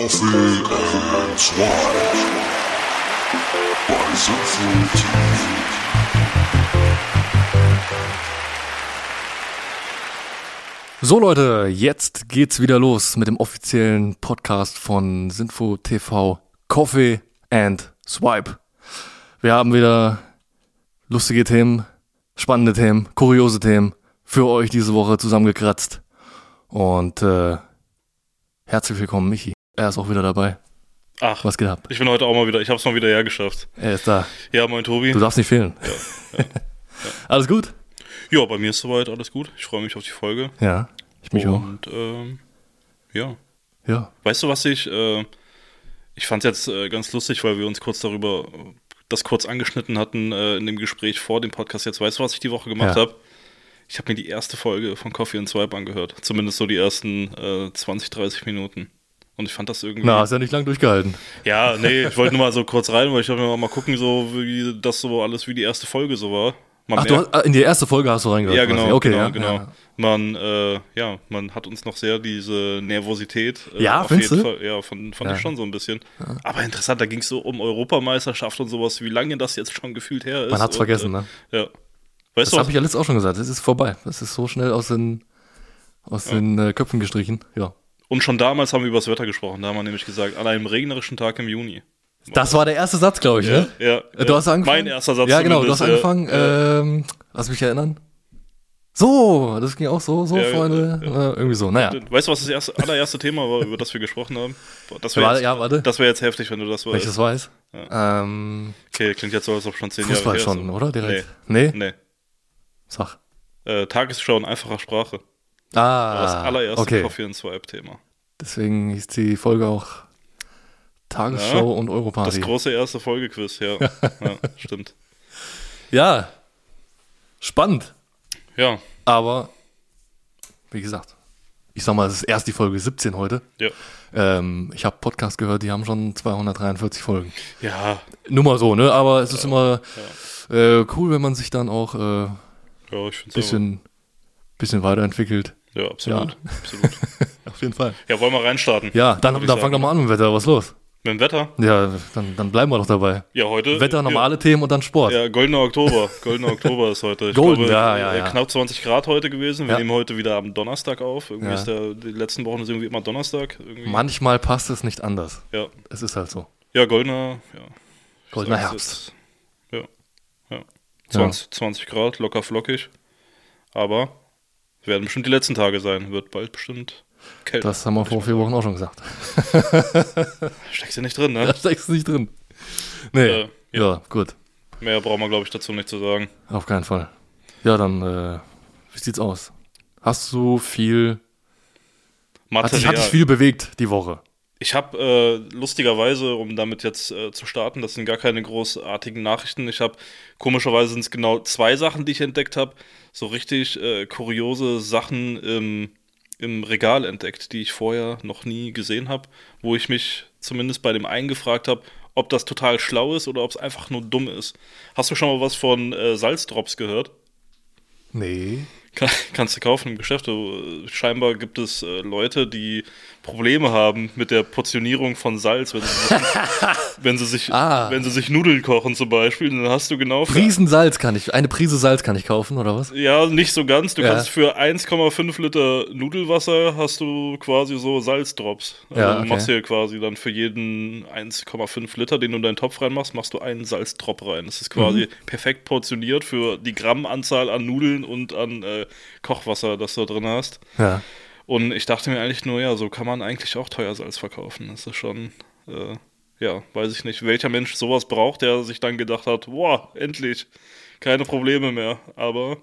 Coffee and Swine bei Sinful TV. So Leute, jetzt geht's wieder los mit dem offiziellen Podcast von Sinful TV, Coffee and Swipe. Wir haben wieder lustige Themen, spannende Themen, kuriose Themen für euch diese Woche zusammengekratzt. Und herzlich willkommen, Michi. Er ist auch wieder dabei. Ach, was geht ab? Ich bin heute auch mal wieder, ich hab's mal wieder hergeschafft. Er ist da. Ja, moin Tobi. Du darfst nicht fehlen. Ja. Alles gut? Ja, bei mir ist soweit alles gut. Ich freue mich auf die Folge. Ja, ich mich auch. Und ja. Ja. Weißt du, was ich fand's jetzt ganz lustig, weil wir uns kurz darüber das kurz angeschnitten hatten in dem Gespräch vor dem Podcast jetzt. Weißt du, was ich die Woche gemacht habe? Ich habe mir die erste Folge von Coffee and Swipe angehört. Zumindest so die ersten 20, 30 Minuten. Und ich fand das irgendwie... Na, hast ja nicht lang durchgehalten. Ja, nee, ich wollte nur mal so kurz rein, weil ich wollte mir mal gucken, so wie das so alles, wie die erste Folge so war. In die erste Folge hast du reingehört? Ja, genau, okay, genau. Ja. Man hat uns noch sehr diese Nervosität. Ja, auf findest jeden du? Fall, ja, fand ich schon so ein bisschen. Ja. Aber interessant, da ging es so um Europameisterschaft und sowas, wie lange das jetzt schon gefühlt her ist. Man hat's vergessen, ne? Ja. Weißt das habe ich ja letztes auch schon gesagt. Es ist vorbei. Das ist so schnell aus den Köpfen gestrichen. Ja. Und schon damals haben wir über das Wetter gesprochen. Da haben wir nämlich gesagt, an einem regnerischen Tag im Juni. Das war der erste Satz, glaube ich, ne? Ja. Du hast angefangen? Mein erster Satz. Ja, genau, du hast angefangen. Lass mich erinnern. So, das ging auch so, Freunde. Irgendwie so, naja. Weißt du, was das allererste Thema war, über das wir gesprochen haben? Warte. Das wäre jetzt heftig, wenn du das weißt. Wenn ich das weiß. Ja. Okay, klingt jetzt so, als ob schon 10 Fußball Jahre her schon, ist. oder? Direkt? Nee? Sag. Tagesschau in einfacher Sprache. Das allererste Coffee and Swipe Thema. Deswegen hieß die Folge auch Tagesschau und Europarty. Das große erste Folgequiz, ja. Ja, stimmt. Ja, spannend. Ja. Aber, wie gesagt, ich sag mal, es ist erst die Folge 17 heute. Ja. Ich habe Podcast gehört, die haben schon 243 Folgen. Ja. Nur mal so, ne? Aber es ist immer cool, wenn man sich dann auch ich find's bisschen weiterentwickelt. Ja, absolut. Ja. Absolut. Auf jeden Fall. Ja, wollen wir reinstarten? Ja, dann fang doch mal an mit dem Wetter. Was ist los? Mit dem Wetter? Ja, dann bleiben wir doch dabei. Ja, heute. Wetter, normale Themen und dann Sport. Ja, goldener Oktober. Goldener Oktober ist heute. Knapp 20 Grad heute gewesen. Wir nehmen heute wieder am Donnerstag auf. Irgendwie ist die letzten Wochen ist irgendwie immer Donnerstag. Irgendwie. Manchmal passt es nicht anders. Ja. Es ist halt so. Ja, goldener Herbst. Ja. 20 Grad, locker flockig. Aber werden bestimmt die letzten Tage sein. Wird bald bestimmt kälter. Das haben wir vor 4 Wochen auch schon gesagt. Steckst du nicht drin, ne? Da steckst du nicht drin. Nee. Ja, gut. Mehr brauchen wir, glaube ich, dazu nicht zu sagen. Auf keinen Fall. Ja, dann, wie sieht's aus? Hast du viel... Material. Hat dich viel bewegt die Woche? Ich habe lustigerweise, um damit jetzt zu starten, das sind gar keine großartigen Nachrichten. Ich habe, komischerweise sind es genau 2 Sachen, die ich entdeckt habe. So richtig kuriose Sachen im Regal entdeckt, die ich vorher noch nie gesehen habe. Wo ich mich zumindest bei dem einen gefragt habe, ob das total schlau ist oder ob es einfach nur dumm ist. Hast du schon mal was von Salzdrops gehört? Nee. Kannst du kaufen im Geschäft. Scheinbar gibt es Leute, die Probleme haben mit der Portionierung von Salz, wenn sie sich Nudeln kochen zum Beispiel, dann hast du genau... Eine Prise Salz kann ich kaufen, oder was? Ja, nicht so ganz. Du kannst für 1,5 Liter Nudelwasser hast du quasi so Salzdrops. Also du machst hier quasi dann für jeden 1,5 Liter, den du in deinen Topf reinmachst, machst du einen Salzdrop rein. Das ist quasi perfekt portioniert für die Grammanzahl an Nudeln und an Kochwasser, das du drin hast. Ja. Und ich dachte mir eigentlich nur, so kann man eigentlich auch teuer Salz verkaufen. Das ist schon, weiß ich nicht, welcher Mensch sowas braucht, der sich dann gedacht hat, boah, endlich, keine Probleme mehr. Aber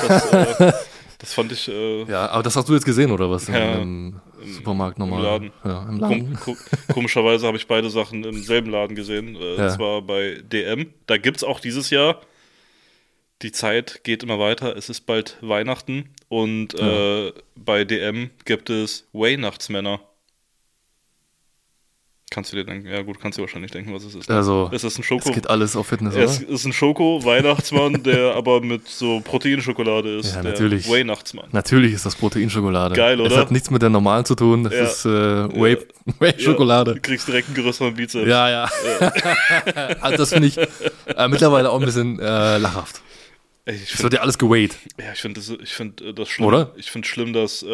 das fand ich... ja, aber das hast du jetzt gesehen, oder was? Im Supermarkt normal? Im Laden. Ja, im Laden. Komischerweise habe ich beide Sachen im selben Laden gesehen. Und zwar bei DM. Da gibt es auch dieses Jahr... Die Zeit geht immer weiter, es ist bald Weihnachten und bei DM gibt es Weihnachtsmänner. Kannst du dir denken, ja gut, kannst du wahrscheinlich denken, was es ist. Also, Es ist ein Schoko. es geht alles auf Fitness, Es oder? ist ein Schoko-Weihnachtsmann, der aber mit so Proteinschokolade ist. Ja, der natürlich. Weihnachtsmann. Natürlich ist das Proteinschokolade. Geil, oder? Das hat nichts mit der normalen zu tun. Das Ja. ist Whey-Schokolade. Ja, du kriegst direkt einen größeren Bizeps. Ja, ja. Also das finde ich mittlerweile auch ein bisschen lachhaft. Ey, ich Es find, wird ja alles geweight. ja, ich finde das schlimm. Oder? Ich finde schlimm,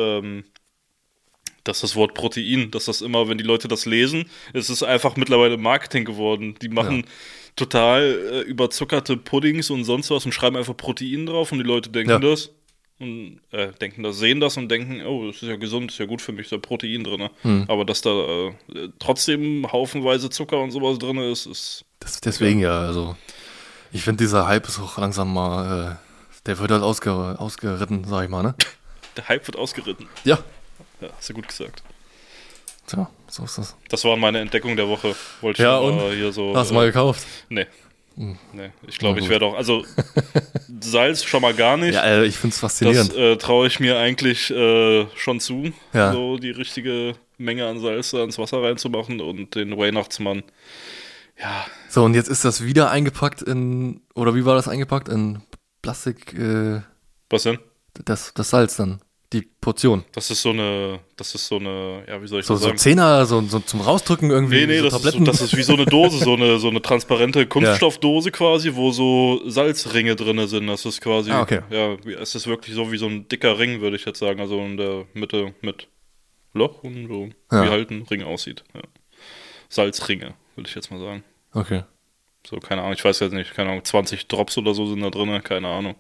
dass das Wort Protein, dass das immer, wenn die Leute das lesen, es ist einfach mittlerweile Marketing geworden. Die machen total überzuckerte Puddings und sonst was und schreiben einfach Protein drauf und die Leute denken Ja. das. Und sehen das und denken, oh, das ist ja gesund, ist ja gut für mich, da Protein drin. Aber dass da trotzdem haufenweise Zucker und sowas drin ist Deswegen ja, also ich finde dieser Hype ist auch langsam mal, der wird halt ausgeritten, sag ich mal, ne? der Hype wird ausgeritten. Ja. Ja, hast du gut gesagt. Tja, so ist das. Das war meine Entdeckung der Woche. Wollte ich Ja, mal hier so. Hast du mal gekauft? Nee. Nee. Ich glaube, Na ich gut. werde auch. Also, Salz schon mal gar nicht. Ja, ich finde es faszinierend. Das traue ich mir eigentlich schon zu, Ja. so die richtige Menge an Salz da ins Wasser reinzumachen und den Weihnachtsmann. Ja, So, und jetzt ist das wieder eingepackt oder wie war das eingepackt? In Plastik, was denn? das Salz dann, die Portion. Das ist so eine, ja, wie soll ich So, das so sagen? Zehner, so zum Rausdrücken irgendwie, Nee, so das Tabletten. ist wie so eine Dose, so eine transparente Kunststoffdose quasi, wo so Salzringe drin sind. Das ist quasi, okay. ja, es ist wirklich so wie so ein dicker Ring, würde ich jetzt sagen. Also in der Mitte mit Loch und so, Ja. wie halt ein Ring aussieht. Ja. Salzringe, würde ich jetzt mal sagen. Okay. So, keine Ahnung, ich weiß jetzt nicht, keine Ahnung, 20 Drops oder so sind da drin, keine Ahnung.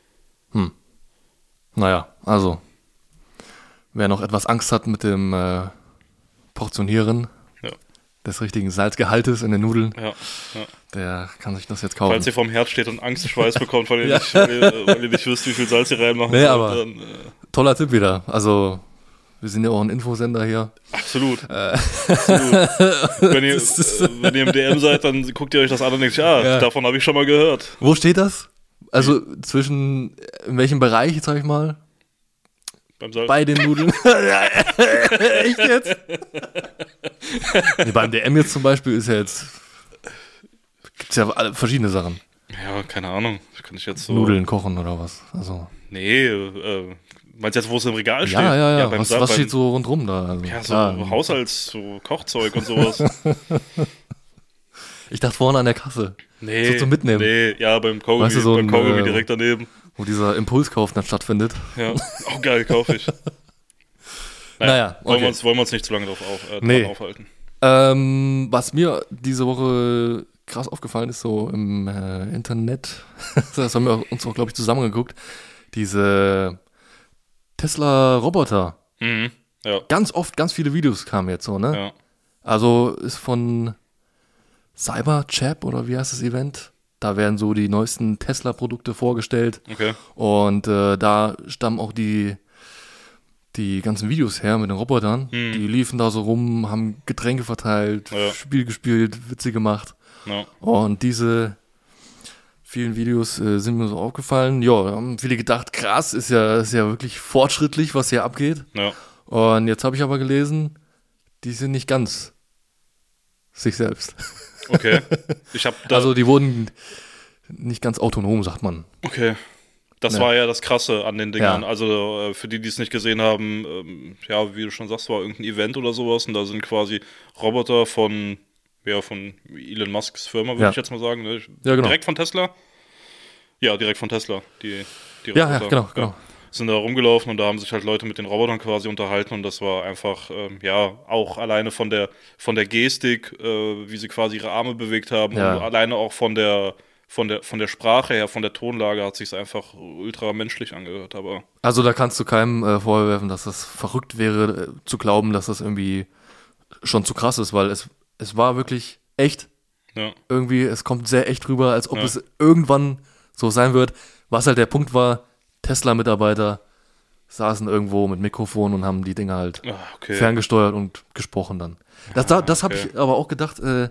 Naja, also, wer noch etwas Angst hat mit dem Portionieren Ja. des richtigen Salzgehaltes in den Nudeln, Ja, ja. der kann sich das jetzt kaufen. Falls ihr vorm Herd steht und Angstschweiß bekommt, weil ihr, Ja. weil ihr nicht wisst, wie viel Salz ihr reinmachen Nee, sollt, aber- dann Toller Tipp wieder. Also, wir sind ja auch ein Infosender hier. absolut. Absolut. Wenn ihr im DM seid, dann guckt ihr euch das an und denkt, Ja. davon habe ich schon mal gehört. Wo steht das? Also, in welchem Bereich, sag ich mal? Beim Salz. Bei den Nudeln. Echt jetzt? Nee, beim DM jetzt zum Beispiel ist ja jetzt. Gibt's ja verschiedene Sachen. Ja, keine Ahnung. Das kann ich jetzt so. Nudeln kochen oder was. Also. Nee, meinst du jetzt, wo es im Regal steht? Ja. beim Was steht so rundrum da? Also, Ja, so klar. Haushalts-, so Kochzeug und sowas. Ich dachte vorne an der Kasse, Nee. So zum Mitnehmen. Nee, ja, beim Kaugummi, Weißt du, so beim ein, Kaugummi direkt daneben. wo dieser Impulskauf dann stattfindet. Ja. Oh, geil, kaufe ich. Naja, wollen, okay. wir uns nicht zu lange dran Nee. aufhalten. Was mir diese Woche krass aufgefallen ist, so im Internet, das haben wir uns auch, glaube ich, zusammengeguckt, diese Tesla-Roboter. Mhm. Ja, Ganz oft, ganz viele Videos kamen jetzt so, ne? ja. Also ist von Cyberchap oder wie heißt das Event? Da werden so die neuesten Tesla-Produkte vorgestellt. Okay. Und da stammen auch die ganzen Videos her mit den Robotern. Die liefen da so rum, haben Getränke verteilt, Ja. Spiel gespielt, Witze gemacht. Ja. Und diese vielen Videos sind mir so aufgefallen. Ja, da haben viele gedacht, krass, ist ja wirklich fortschrittlich, was hier abgeht. Ja. Und jetzt habe ich aber gelesen, die sind nicht ganz sich selbst. Okay. Ich habe da. Also die wurden nicht ganz autonom, sagt man. Okay. Das Ja. war ja das Krasse an den Dingern. Ja. Also für die es nicht gesehen haben, ja, wie du schon sagst, war irgendein Event oder sowas und da sind quasi Roboter von Elon Musks Firma, würde Ja. ich jetzt mal sagen. Ne? Ja, genau. Direkt von Tesla? Ja, direkt von Tesla. Die Ja, genau. Sind da rumgelaufen und da haben sich halt Leute mit den Robotern quasi unterhalten und das war einfach, ja, auch alleine von der Gestik, wie sie quasi ihre Arme bewegt haben Ja. und alleine auch von der Sprache her, von der Tonlage hat sich einfach ultra menschlich angehört, aber Also da kannst du keinem vorwerfen, dass das verrückt wäre, zu glauben, dass das irgendwie schon zu krass ist, weil es war wirklich echt. ja, Irgendwie, es kommt sehr echt rüber, als ob Ja. es irgendwann so sein wird. Was halt der Punkt war, Tesla-Mitarbeiter saßen irgendwo mit Mikrofon und haben die Dinge halt okay. ferngesteuert und gesprochen dann. Das habe okay. ich aber auch gedacht,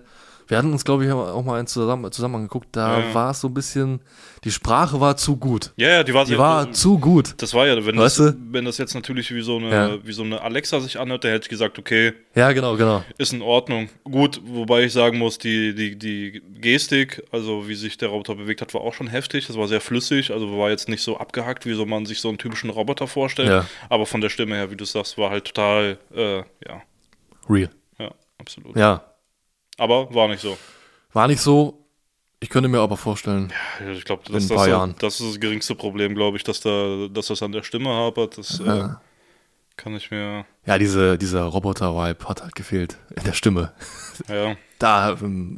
Wir hatten uns, glaube ich, auch mal einen zusammen angeguckt. Da Ja. war es so ein bisschen, die Sprache war zu gut. Ja, die war Die war zu gut. Das war ja, wenn Weißt das, du? wenn das jetzt natürlich wie so Ja. eine Alexa sich anhört, dann hätte ich gesagt, okay, Ja, genau. ist in Ordnung. Gut, wobei ich sagen muss, die Gestik, also wie sich der Roboter bewegt hat, war auch schon heftig. Das war sehr flüssig, also war jetzt nicht so abgehackt, wie so man sich so einen typischen Roboter vorstellt. Ja. Aber von der Stimme her, wie du sagst, war halt total, Real. ja, absolut. Ja. Aber war nicht so. War nicht so. Ich könnte mir aber vorstellen. Ja, ich glaube, In ein paar Jahren. das ist das geringste Problem, glaube ich, dass das an der Stimme hapert. Das kann ich mir, Ja, dieser Roboter-Vibe hat halt gefehlt in der Stimme. ja, Da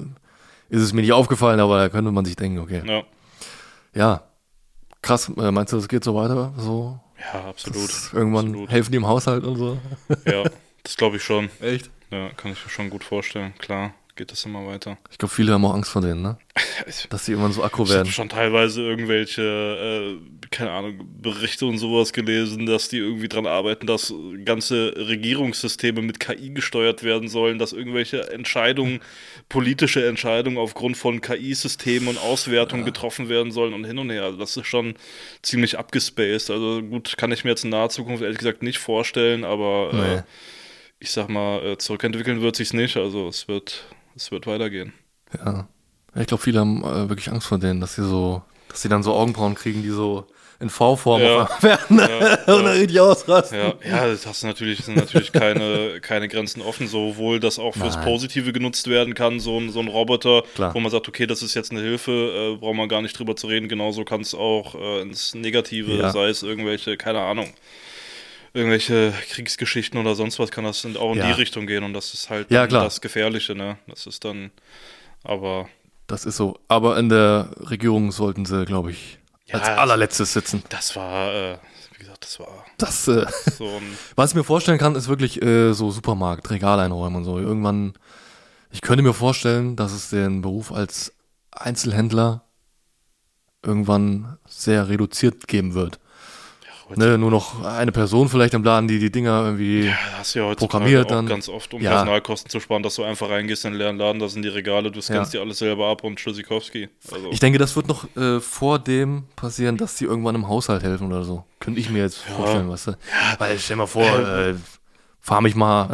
ist es mir nicht aufgefallen, aber da könnte man sich denken, okay. ja, Ja. Krass, meinst du, das geht so weiter? So? ja, absolut. Irgendwann Absolut. helfen die im Haushalt und so? Ja, das glaube ich schon. Echt? Ja, kann ich mir schon gut vorstellen. Klar, geht das immer weiter. Ich glaube, viele haben auch Angst vor denen, ne? Dass sie irgendwann so aggro Ich habe werden. schon teilweise irgendwelche, keine Ahnung, Berichte und sowas gelesen, dass die irgendwie dran arbeiten, dass ganze Regierungssysteme mit KI gesteuert werden sollen, dass irgendwelche Entscheidungen, politische Entscheidungen aufgrund von KI-Systemen und Auswertungen getroffen werden sollen und hin und her. Also das ist schon ziemlich abgespaced. Also gut, kann ich mir jetzt in naher Zukunft ehrlich gesagt nicht vorstellen, aber Nee. ich sag mal, zurückentwickeln wird sich's nicht. Also es wird weitergehen. Ja. Ich glaube, viele haben wirklich Angst vor denen, dass sie dann so Augenbrauen kriegen, die so in V-Form Ja. auf einmal werden und dann richtig ausrasten. Ja, das sind natürlich keine Grenzen offen, sowohl dass auch fürs Nein. Positive genutzt werden kann, so ein Roboter, Klar. wo man sagt, okay, das ist jetzt eine Hilfe, braucht man gar nicht drüber zu reden, genauso kann es auch ins Negative, Ja. sei es irgendwelche, keine Ahnung, irgendwelche Kriegsgeschichten oder sonst was, kann das auch in Ja. die Richtung gehen und das ist halt Ja, dann klar. das Gefährliche, ne? Das ist dann, aber Das ist so. Aber in der Regierung sollten sie, glaube ich, Ja, als allerletztes sitzen. das war, wie gesagt, das war Das, so ein, was ich mir vorstellen kann, ist wirklich so Supermarkt, Regal einräumen und so. Irgendwann, ich könnte mir vorstellen, dass es den Beruf als Einzelhändler irgendwann sehr reduziert geben wird. Ne, nur noch eine Person vielleicht im Laden, die Dinger irgendwie. Ja, hast du ja heutzutage programmiert auch dann. ganz oft, um Ja. Personalkosten zu sparen, dass du einfach reingehst in den leeren Laden, da sind die Regale, du scannst Ja. die alles selber ab und Tschüssikowski. Also, Ich denke, das wird noch vor dem passieren, dass die irgendwann im Haushalt helfen oder so. Könnte ich mir jetzt vorstellen, weißt du? Weil stell mal vor, fahr mich mal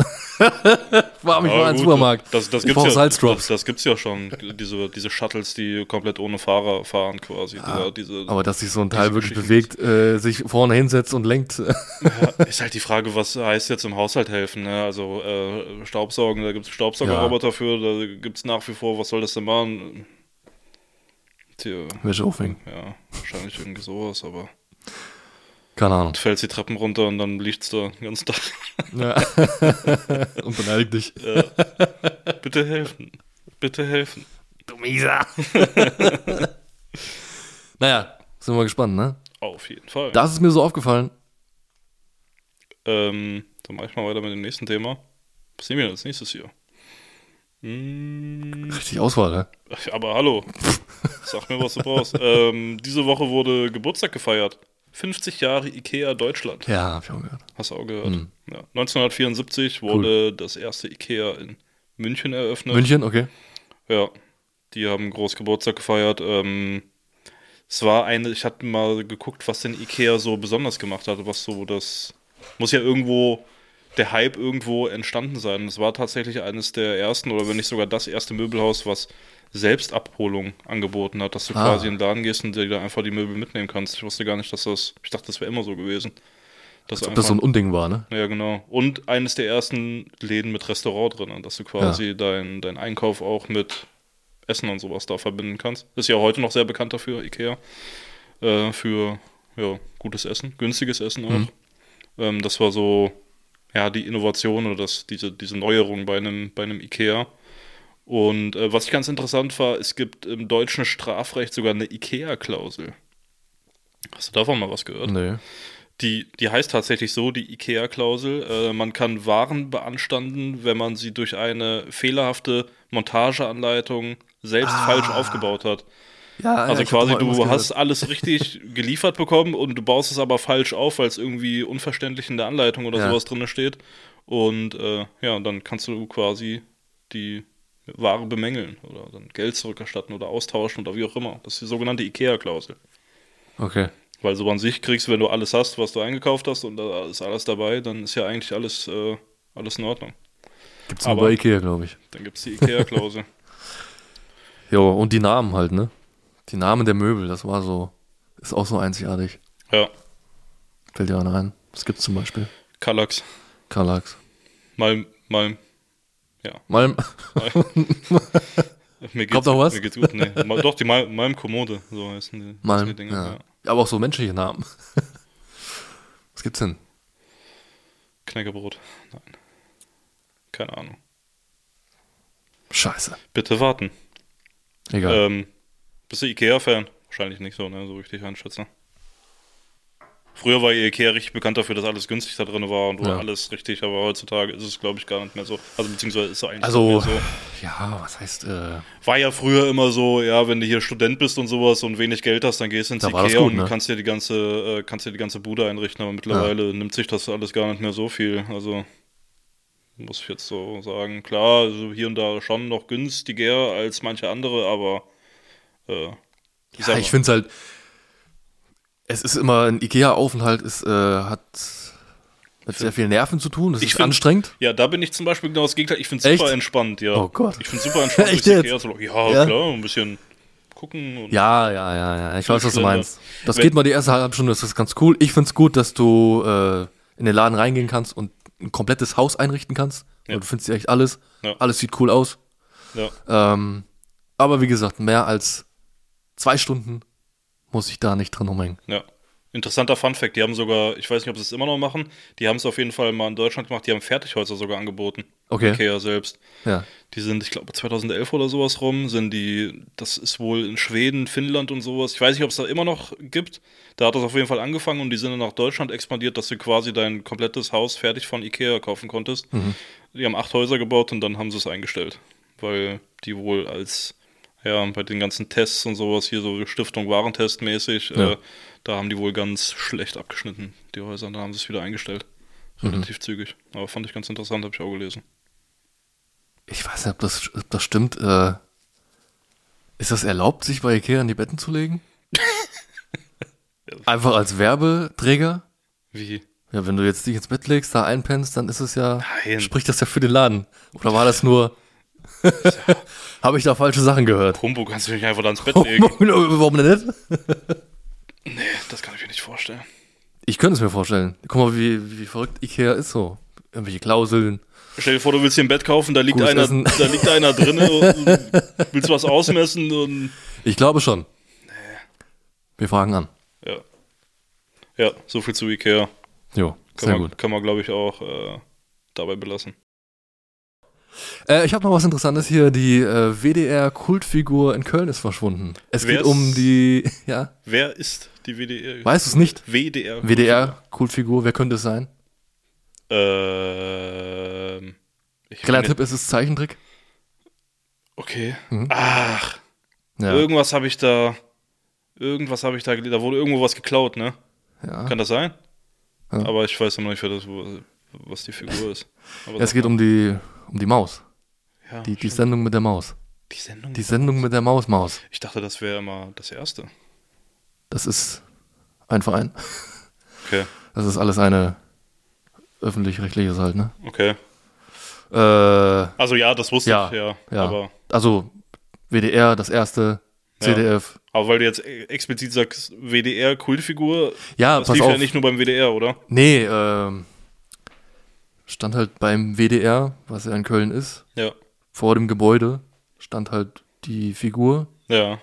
ja, ins gut, Supermarkt. Das Ich brauch Salzdrops. Das gibt's ja schon, diese Shuttles, die komplett ohne Fahrer fahren quasi. Diese, Aber dass sich so ein Teil diese wirklich Geschichten. bewegt, sich vorne hinsetzt und lenkt. ist halt die Frage, was heißt jetzt im Haushalt helfen, ne? Also Staubsaugen, da gibt's Staubsaugerroboter für, da gibt's nach wie vor, was soll das denn machen? Tja, Wäsche aufhängen. ja, wahrscheinlich irgendwie sowas, aber Keine Ahnung. du fällst die Treppen runter und dann liegt's da den ganzen Tag. Ja. Und beleidigt dich. Bitte helfen. Bitte helfen. Du Mieser. Naja, sind wir gespannt, ne? Auf jeden Fall. Das ist mir so aufgefallen. Dann mache ich mal weiter mit dem nächsten Thema. Was nehmen wir denn als nächstes hier? Richtig Auswahl, ne? Ach, aber hallo. Sag mir, was du brauchst. Diese Woche wurde Geburtstag gefeiert. 50 Jahre IKEA Deutschland. Ja, hab ich auch gehört. Hast du auch gehört? Ja. 1974 wurde das erste IKEA in München eröffnet. München, okay. Ja, die haben groß Geburtstag gefeiert. Es war ich hatte mal geguckt, was denn Ikea so besonders gemacht hat, was so das, muss ja irgendwo, der Hype irgendwo entstanden sein. Es war tatsächlich eines der ersten oder wenn nicht sogar das erste Möbelhaus, was Selbstabholung angeboten hat, dass du quasi in den Laden gehst und dir da einfach die Möbel mitnehmen kannst. Ich wusste gar nicht, ich dachte, das wäre immer so gewesen. Ob das so ein Unding war, ne? Ja, genau. Und eines der ersten Läden mit Restaurant drin, dass du quasi dein Einkauf auch mit Essen und sowas da verbinden kannst. Ist ja heute noch sehr bekannt dafür, Ikea. Für gutes Essen, günstiges Essen auch. Das war so die Innovation oder diese Neuerung bei einem Ikea. Und was ich ganz interessant war, es gibt im deutschen Strafrecht sogar eine Ikea-Klausel. Hast du davon mal was gehört? Nee. Die heißt tatsächlich so, die IKEA-Klausel. Man kann Waren beanstanden, wenn man sie durch eine fehlerhafte Montageanleitung selbst falsch aufgebaut hat. Ja, Also ich hab quasi, mal irgendwas du gehört. hast alles richtig geliefert bekommen und du baust es aber falsch auf, weil es irgendwie unverständlich in der Anleitung oder Ja. sowas drin steht. Und dann kannst du quasi die Ware bemängeln oder dann Geld zurückerstatten oder austauschen oder wie auch immer. Das ist die sogenannte IKEA-Klausel. Okay. Weil so an sich kriegst, wenn du alles hast, was du eingekauft hast und da ist alles dabei, dann ist ja eigentlich alles in Ordnung. Gibt's nur bei Ikea, glaube ich. Dann gibt es die IKEA-Klausel. Jo, und die Namen halt, ne? Die Namen der Möbel, das war so, ist auch so einzigartig. Ja, Fällt dir einer ein? Was gibt's zum Beispiel? Kallax, Kallax. Malm. Malm. Mir Kommt noch was? Mir geht's gut, nee. Doch, die Malm-Kommode, so heißen die Malm, Dinge. ja. Ja. Ja, aber auch so menschliche Namen. Was gibt's denn? Knäckebrot, nein. Keine Ahnung. Scheiße. Bitte warten. Egal. Bist du Ikea-Fan? Wahrscheinlich nicht so, ne? So richtig einschätzen. Früher war Ikea richtig bekannt dafür, dass alles günstig da drin war und war alles richtig, aber heutzutage ist es, glaube ich, gar nicht mehr so. Also beziehungsweise ist es eigentlich nicht mehr so. Ja, was heißt, War ja früher immer so, ja, wenn du hier Student bist und sowas und wenig Geld hast, dann gehst du ins Da war das Ikea gut, und ne? kannst dir die ganze Bude einrichten, aber mittlerweile nimmt sich das alles gar nicht mehr so viel. Also muss ich jetzt so sagen. Klar, also hier und da schon noch günstiger als manche andere, aber ja, ich finde es halt, es ist immer, ein Ikea-Aufenthalt hat mit sehr viel Nerven zu tun, das ist anstrengend. Ja, da bin ich zum Beispiel genau das Gegenteil. Ich finde es super entspannt, ja. Oh Gott. Ich finde es super entspannt, Echt durchs Ikea jetzt? zu laufen. Ja, klar, ein bisschen gucken. Und Ja, ich weiß, was du Schlimm, meinst. Das geht mal die erste halbe Stunde, das ist ganz cool. Ich finde es gut, dass du in den Laden reingehen kannst und ein komplettes Haus einrichten kannst. Ja. Du findest ja echt alles. Ja. Alles sieht cool aus. Ja. Aber wie gesagt, mehr als 2 Stunden muss ich da nicht drin rumhängen. Ja. Interessanter Funfact, die haben sogar, ich weiß nicht, ob sie es immer noch machen, die haben es auf jeden Fall mal in Deutschland gemacht, die haben Fertighäuser sogar angeboten. Okay. Ikea selbst. Ja. Die sind, ich glaube, 2011 oder sowas rum, das ist wohl in Schweden, Finnland und sowas. Ich weiß nicht, ob es da immer noch gibt. Da hat das auf jeden Fall angefangen und die sind dann nach Deutschland expandiert, dass du quasi dein komplettes Haus fertig von Ikea kaufen konntest. Die haben 8 Häuser gebaut und dann haben sie es eingestellt. Weil die wohl bei den ganzen Tests und sowas, hier so Stiftung Warentest mäßig, da haben die wohl ganz schlecht abgeschnitten, die Häuser. Und dann haben sie es wieder eingestellt. Relativ zügig. Aber fand ich ganz interessant, habe ich auch gelesen. Ich weiß nicht, ob das stimmt. Ist das erlaubt, sich bei Ikea in die Betten zu legen? Einfach als Werbeträger? Wie? Ja, wenn du jetzt dich ins Bett legst, da einpennst, dann ist es ja, Nein. spricht das ja für den Laden. Oder war das nur, habe ich da falsche Sachen gehört? Pumpo, kannst du dich einfach da ins Bett legen? Warum denn nicht? Nee, das kann ich mir nicht vorstellen. Ich könnte es mir vorstellen. Guck mal, wie verrückt Ikea ist so. Irgendwelche Klauseln. Stell dir vor, du willst dir ein Bett kaufen, da liegt Gutes einer Essen. drin und willst was ausmessen und Ich glaube schon. Wir fragen an. ja, so viel zu Ikea. Jo, sehr gut. Kann man, glaube ich, auch dabei belassen. Ich habe noch was Interessantes hier. Die WDR-Kultfigur in Köln ist verschwunden. Es geht um die, ja. Wer ist die WDR? Weißt du es nicht? WDR. WDR-Kultfigur, wer könnte es sein? Relativ ist es Zeichentrick. Okay. Mhm. Ach, Ja. irgendwas habe ich da gelesen. Da wurde irgendwo was geklaut, ne? Ja. Kann das sein? Ja. Aber ich weiß immer nicht, was die Figur ist. Aber Es geht um die Maus. ja, Die stimmt. Sendung mit der Maus. Die Sendung. Die Sendung mit der Maus. Ich dachte, das wäre immer das Erste. Das ist ein Verein. Okay. Das ist alles eine öffentlich-rechtliches halt, ne? Okay. Äh, Also ja, das wusste Ja, ich, ja. ja. Aber Also WDR, das erste, CDF. weil du jetzt explizit sagst, WDR-Kultfigur, Ja, das pass lief auf. ja nicht nur beim WDR, oder? Nee, stand halt beim WDR, was ja in Köln ist. Ja. Vor dem Gebäude stand halt die Figur Ja.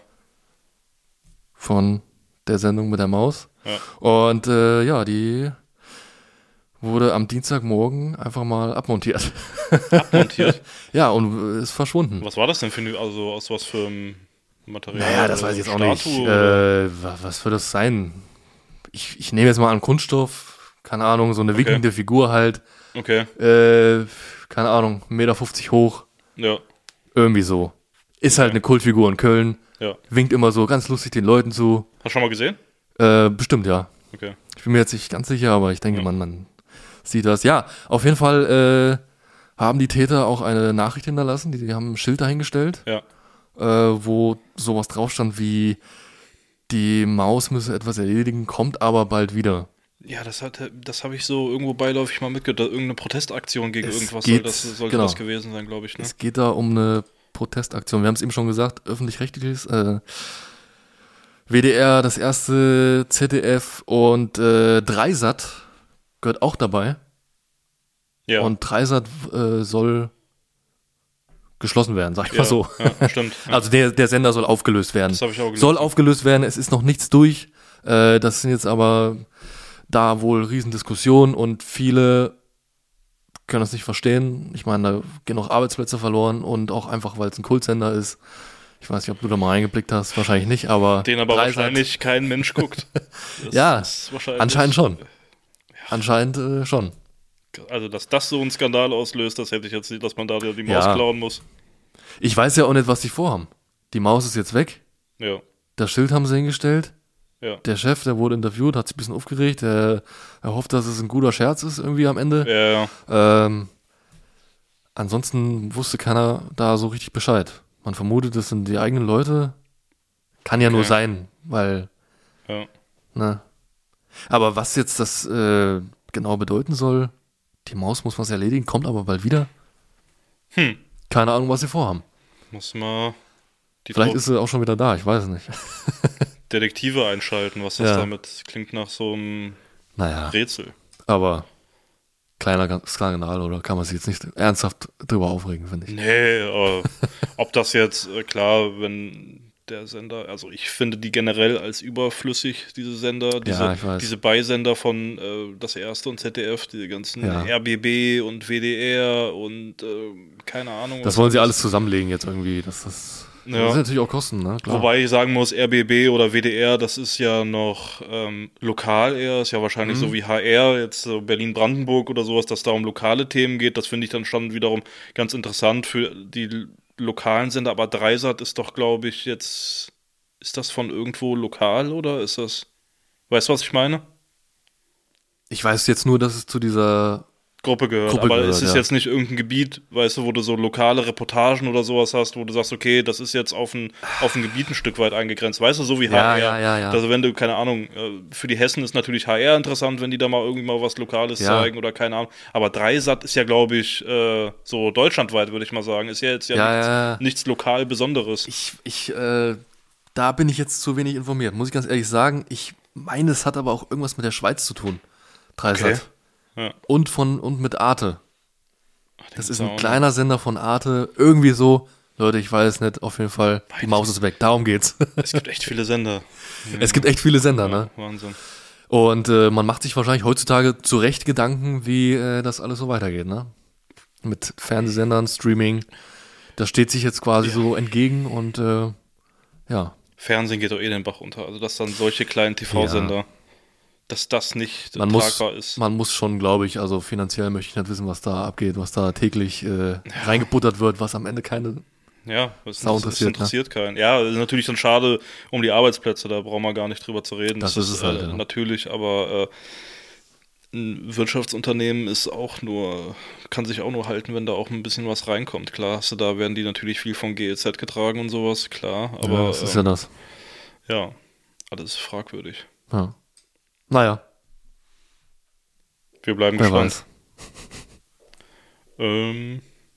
von der Sendung mit der Maus. Ja. Und die wurde am Dienstagmorgen einfach mal abmontiert. Abmontiert. Ja, und ist verschwunden. Was war das denn für eine, also aus was für einem Material? Naja, das weiß ich jetzt auch nicht. Statue oder? Was wird das sein? Ich nehme jetzt mal an Kunststoff, keine Ahnung, so eine winkende Figur halt. Okay. Keine Ahnung, 1,50 Meter hoch. Ja. Irgendwie so. Ist halt eine Kultfigur in Köln. Ja. Winkt immer so ganz lustig den Leuten zu. Hast du schon mal gesehen? Bestimmt, ja. Okay. Ich bin mir jetzt nicht ganz sicher, aber ich denke, man sieht das. Ja, auf jeden Fall haben die Täter auch eine Nachricht hinterlassen. Die haben ein Schild dahingestellt, Ja. wo sowas drauf stand wie: Die Maus müsse etwas erledigen, kommt aber bald wieder. Ja, das habe ich so irgendwo beiläufig mal mitgehört. Irgendeine Protestaktion gegen Es irgendwas geht- sollte genau. das gewesen sein, glaube ich. Ne? Es geht da um eine Protestaktion. Wir haben es eben schon gesagt, öffentlich-rechtliches, WDR, das erste, ZDF und Dreisat gehört auch dabei. Ja, Und Dreisat soll geschlossen werden, sag ich mal so. Ja, stimmt. Ja. Also der Sender soll aufgelöst werden. Das habe ich auch gelesen. Soll aufgelöst werden, es ist noch nichts durch. Das sind jetzt aber da wohl Riesendiskussionen und viele können das nicht verstehen. Ich meine, da gehen auch Arbeitsplätze verloren und auch einfach, weil es ein Kultsender ist. Ich weiß nicht, ob du da mal reingeblickt hast, wahrscheinlich nicht, aber Den aber Dreisat- wahrscheinlich kein Mensch guckt. Das Ja, ist wahrscheinlich, anscheinend schon. Anscheinend schon. Also, dass das so einen Skandal auslöst, das hätte ich jetzt nicht, dass man da die Maus Ja. klauen muss. Ich weiß ja auch nicht, was die vorhaben. Die Maus ist jetzt weg. Ja, Das Schild haben sie hingestellt. ja. Der Chef, der wurde interviewt, hat sich ein bisschen aufgeregt. Er hofft, dass es ein guter Scherz ist irgendwie am Ende. Ja, Ansonsten wusste keiner da so richtig Bescheid. Man vermutet, das sind die eigenen Leute. Kann ja nur Okay. sein, weil, ja. ne. Aber was jetzt das genau bedeuten soll, die Maus muss was erledigen, kommt aber bald wieder. Keine Ahnung, was sie vorhaben. Muss mal die Vielleicht Frau ist sie auch schon wieder da, ich weiß es nicht. Detektive einschalten, was das Ja. damit klingt nach so einem Naja, Rätsel. aber kleiner Skandal, oder kann man sich jetzt nicht ernsthaft drüber aufregen, finde ich. Nee, aber ob das jetzt, klar, wenn der Sender, also ich finde die generell als überflüssig, diese Sender, ich weiß. diese Beisender von das Erste und ZDF, diese ganzen Ja. RBB und WDR und keine Ahnung. Das was wollen sie alles. alles zusammenlegen jetzt irgendwie. Das Ja. sind natürlich auch Kosten, ne? Klar. Wobei ich sagen muss, RBB oder WDR, das ist ja noch lokal eher, ist ja wahrscheinlich Mhm. so wie HR, jetzt so Berlin-Brandenburg oder sowas, dass da um lokale Themen geht. Das finde ich dann schon wiederum ganz interessant für die lokalen Sender. Aber Dreisat ist doch, glaube ich, jetzt, ist das von irgendwo lokal oder ist das, weißt du, was ich meine? Ich weiß jetzt nur, dass es zu dieser. Gruppe gehört, Gruppe aber gehört, es ist ja. jetzt nicht irgendein Gebiet, weißt du, wo du so lokale Reportagen oder sowas hast, wo du sagst, okay, das ist jetzt auf ein Gebiet ein Stück weit eingegrenzt, weißt du, so wie Ja, HR. ja. Also wenn du, keine Ahnung, für die Hessen ist natürlich HR interessant, wenn die da mal irgendwie mal was Lokales Ja. zeigen oder keine Ahnung, aber Dreisat ist ja, glaube ich, so deutschlandweit, würde ich mal sagen, ist ja jetzt Ja. nichts lokal Besonderes. Da bin ich jetzt zu wenig informiert, muss ich ganz ehrlich sagen. Ich meine, es hat aber auch irgendwas mit der Schweiz zu tun. Dreisat. Ja. Und mit Arte. Das ist auch ein noch. kleiner Sender von Arte. Irgendwie so. Leute, ich weiß nicht, auf jeden Fall. Die Maus ist weg. Darum geht's. Es gibt echt viele Sender. Es gibt echt viele Sender, ne? Wahnsinn. Und man macht sich wahrscheinlich heutzutage zu Recht Gedanken, wie das alles so weitergeht, ne? Mit Fernsehsendern, Streaming. Das steht sich jetzt quasi so entgegen und ja. Fernsehen geht doch eh den Bach runter. Also, dass dann solche kleinen TV-Sender, dass das nicht tragbar ist. Man muss schon, glaube ich, also finanziell möchte ich nicht wissen, was da abgeht, was da täglich reingebuttert wird, was am Ende keine. Ja, das Sau interessiert keinen. Ja, ist natürlich dann schade um die Arbeitsplätze, da brauchen wir gar nicht drüber zu reden. Das ist es halt, ja. Natürlich, aber ein Wirtschaftsunternehmen ist auch nur, kann sich auch nur halten, wenn da auch ein bisschen was reinkommt. Klar, da werden die natürlich viel vom GEZ getragen und sowas, klar, aber Ja, das ist ja das. ja, alles fragwürdig. Ja. Naja, Wir bleiben wer gespannt. weiß.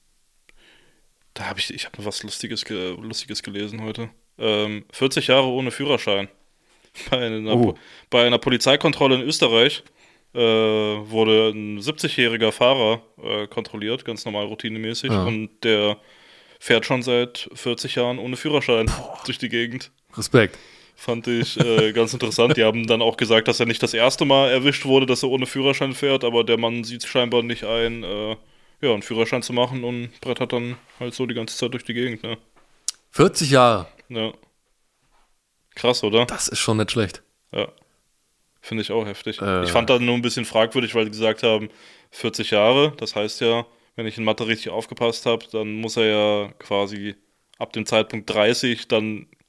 Ich habe was Lustiges gelesen heute. 40 Jahre ohne Führerschein. Bei einer Polizeikontrolle in Österreich wurde ein 70-jähriger Fahrer kontrolliert, ganz normal routinemäßig, Ja. und der fährt schon seit 40 Jahren ohne Führerschein durch die Gegend. Respekt. Fand ich ganz interessant. Die haben dann auch gesagt, dass er nicht das erste Mal erwischt wurde, dass er ohne Führerschein fährt, aber der Mann sieht scheinbar nicht ein, einen Führerschein zu machen und brettert dann halt so die ganze Zeit durch die Gegend. Ne? 40 Jahre, Ja. Krass, oder? das ist schon nicht schlecht. Ja. Finde ich auch heftig. Äh. Ich fand das nur ein bisschen fragwürdig, weil die gesagt haben, 40 Jahre, das heißt ja, wenn ich in Mathe richtig aufgepasst habe, dann muss er ja quasi ab dem Zeitpunkt 30 dann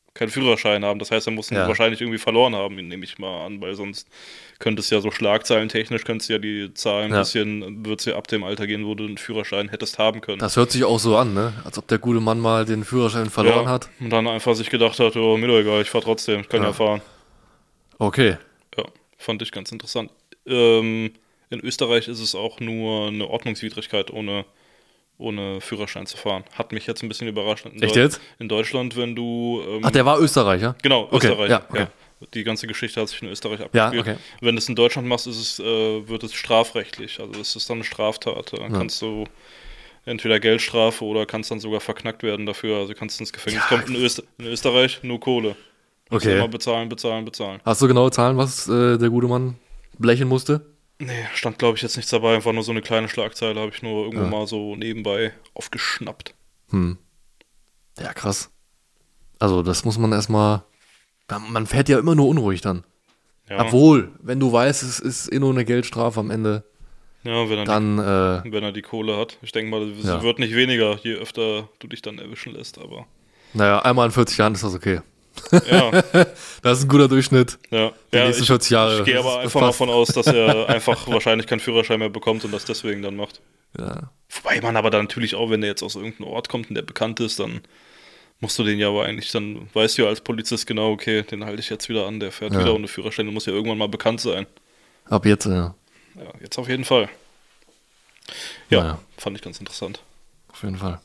keinen Führerschein haben. Das heißt, er muss ihn wahrscheinlich irgendwie verloren haben, nehme ich mal an, weil sonst könnte es ja so schlagzeilentechnisch, könntest du ja die Zahlen ein bisschen, wird es ja ab dem Alter gehen, wo du einen Führerschein hättest haben können. Das hört sich auch so an, ne? Als ob der gute Mann mal den Führerschein verloren hat. Und dann einfach sich gedacht hat, oh, mir doch egal, ich fahr trotzdem, ich kann ja fahren. Okay. Ja, fand ich ganz interessant. In Österreich ist es auch nur eine Ordnungswidrigkeit, ohne Führerschein zu fahren. Hat mich jetzt ein bisschen überrascht. Echt jetzt? In Deutschland, wenn du... Ach, der war Österreicher? Genau, Österreich. Ja, okay. Ja. Die ganze Geschichte hat sich in Österreich abgespielt. Ja, okay. Wenn du es in Deutschland machst, wird es strafrechtlich. Also es ist dann eine Straftat. Dann kannst du entweder Geldstrafe oder kannst dann sogar verknackt werden dafür. Also kannst du ins Gefängnis kommen. In Österreich nur Kohle. Okay. Immer bezahlen. Hast du genaue Zahlen, was der gute Mann blechen musste? Nee, stand glaube ich jetzt nichts dabei. Einfach nur so eine kleine Schlagzeile habe ich nur irgendwo mal so nebenbei aufgeschnappt. Ja, krass. Also das muss man erstmal... Man fährt ja immer nur unruhig dann. Ja. Obwohl, wenn du weißt, es ist nur eine Geldstrafe am Ende, wenn er die Kohle hat. Ich denke mal, es wird nicht weniger, je öfter du dich dann erwischen lässt, aber... Naja, einmal in 40 Jahren ist das okay. Ja. Das ist ein guter Durchschnitt. Ja. Die nächsten 40 Jahre. Ich gehe aber einfach mal davon aus, dass er einfach wahrscheinlich keinen Führerschein mehr bekommt und das deswegen dann macht. Ja. Wobei man aber dann natürlich auch, wenn der jetzt aus irgendeinem Ort kommt und der bekannt ist, dann musst du den ja aber eigentlich, dann weißt du ja als Polizist genau, okay, den halte ich jetzt wieder an, der fährt wieder ohne Führerschein, der muss ja irgendwann mal bekannt sein. Ab jetzt, ja. Ja, jetzt auf jeden Fall. Ja, fand ich ganz interessant. Auf jeden Fall.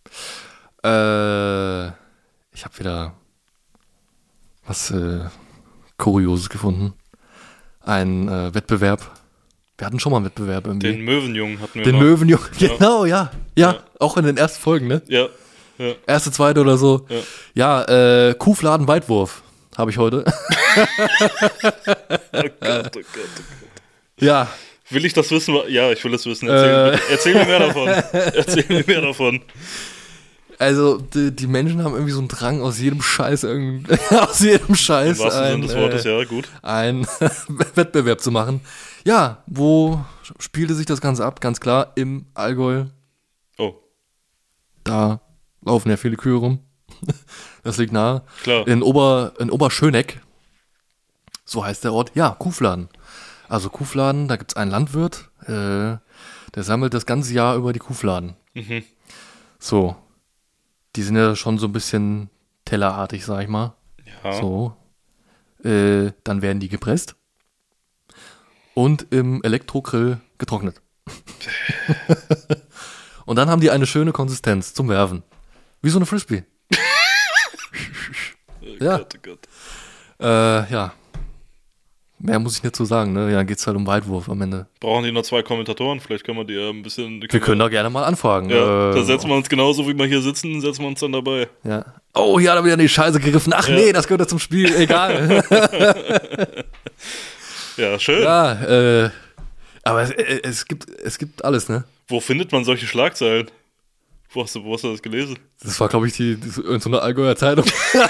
Ich habe wieder was Kurioses gefunden. Ein Wettbewerb. Wir hatten schon mal einen Wettbewerb irgendwie. Den Möwenjungen hatten wir Den Möwenjungen, genau, ja. Auch in den ersten Folgen, ne? Ja. Erste, zweite oder so. Ja, Kuhfladen-Weitwurf habe ich heute. Oh Gott. Ja. Will ich das wissen? Ja, ich will es wissen. Erzähl mir mehr davon. Also, die Menschen haben irgendwie so einen Drang, aus jedem Scheiß im wahrsten Sinne des Wortes, ja, gut. Einen Wettbewerb zu machen. Ja, wo spielte sich das Ganze ab? Ganz klar, im Allgäu. Oh. Da laufen ja viele Kühe rum. Das liegt nahe. Klar. In Oberschöneck, so heißt der Ort, ja, Kuhfladen. Also Kuhfladen, da gibt es einen Landwirt, der sammelt das ganze Jahr über die Kuhfladen. Mhm. So, die sind ja schon so ein bisschen tellerartig, sag ich mal. Ja. So, dann werden die gepresst und im Elektrogrill getrocknet. Und dann haben die eine schöne Konsistenz zum Werfen. Wie so eine Frisbee. Ja. Gott. Ja. Mehr muss ich nicht so sagen, ne? Ja, geht's halt um Weitwurf am Ende. Brauchen die noch 2 Kommentatoren? Vielleicht können wir die ein bisschen... Wir können doch gerne mal anfragen. Ja, da setzen wir uns genauso, wie wir hier sitzen, setzen wir uns dann dabei. Ja. Oh, hier hat er wieder in die Scheiße gegriffen. Ach nee, das gehört ja zum Spiel. Egal. Ja, schön. Ja, aber es gibt alles, ne? Wo findet man solche Schlagzeilen? Wo hast du das gelesen? Das war, glaube ich, in so einer Allgäuer Zeitung.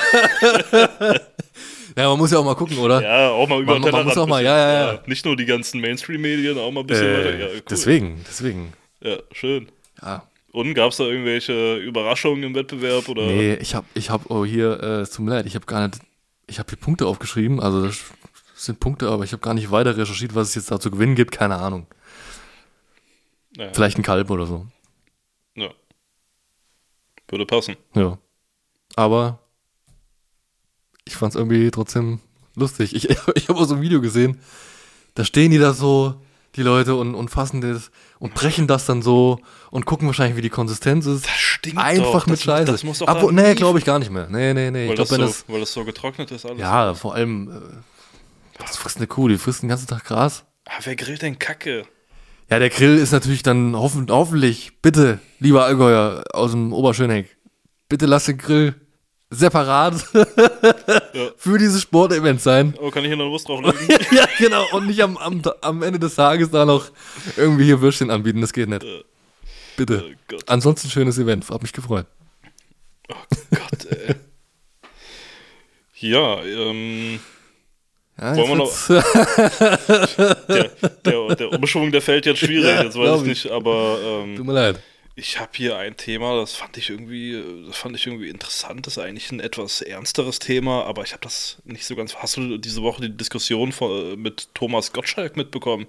Ja, man muss ja auch mal gucken, oder? Ja, auch mal über man muss auch mal, ja. Nicht nur die ganzen Mainstream-Medien, auch mal ein bisschen weiter. Ja, cool. Deswegen. Ja, schön. Ja. Und gab es da irgendwelche Überraschungen im Wettbewerb? Oder? Nee, ich hab hier, es tut mir leid, ich habe die Punkte aufgeschrieben, also das sind Punkte, aber ich habe gar nicht weiter recherchiert, was es jetzt da zu gewinnen gibt, keine Ahnung. Ja. Vielleicht ein Kalb oder so. Ja. Würde passen. Ja. Aber ich fand's irgendwie trotzdem lustig. Ich habe auch so ein Video gesehen, da stehen die da so, die Leute, und fassen das und brechen das dann so und gucken wahrscheinlich, wie die Konsistenz ist. Das stinkt einfach doch. mit Scheiße. Das muss doch nee, glaube ich gar nicht mehr. Nee. Weil, weil das so getrocknet ist alles. Ja, vor allem, was frisst eine Kuh? Die frisst den ganzen Tag Gras. Wer grillt denn Kacke? Ja, der Grill ist natürlich dann hoffentlich, bitte, lieber Allgäuer aus dem Oberschöneck, bitte lass den Grill separat für dieses Sportevent sein. Oh, kann ich hier noch Wurst drauflegen? Ja, genau. Und nicht am Ende des Tages da noch irgendwie hier Würstchen anbieten. Das geht nicht. Bitte. Oh Gott. Ansonsten schönes Event. Hab mich gefreut. Oh Gott, ey. Ja, Ja, wollen wir noch. Der Umschwung, der fällt jetzt schwierig. Ja, jetzt weiß ich nicht, aber tut mir leid. Ich habe hier ein Thema, das fand ich irgendwie interessant. Das ist eigentlich ein etwas ernsteres Thema, aber ich habe das nicht so ganz. Hast du diese Woche die Diskussion mit Thomas Gottschalk mitbekommen?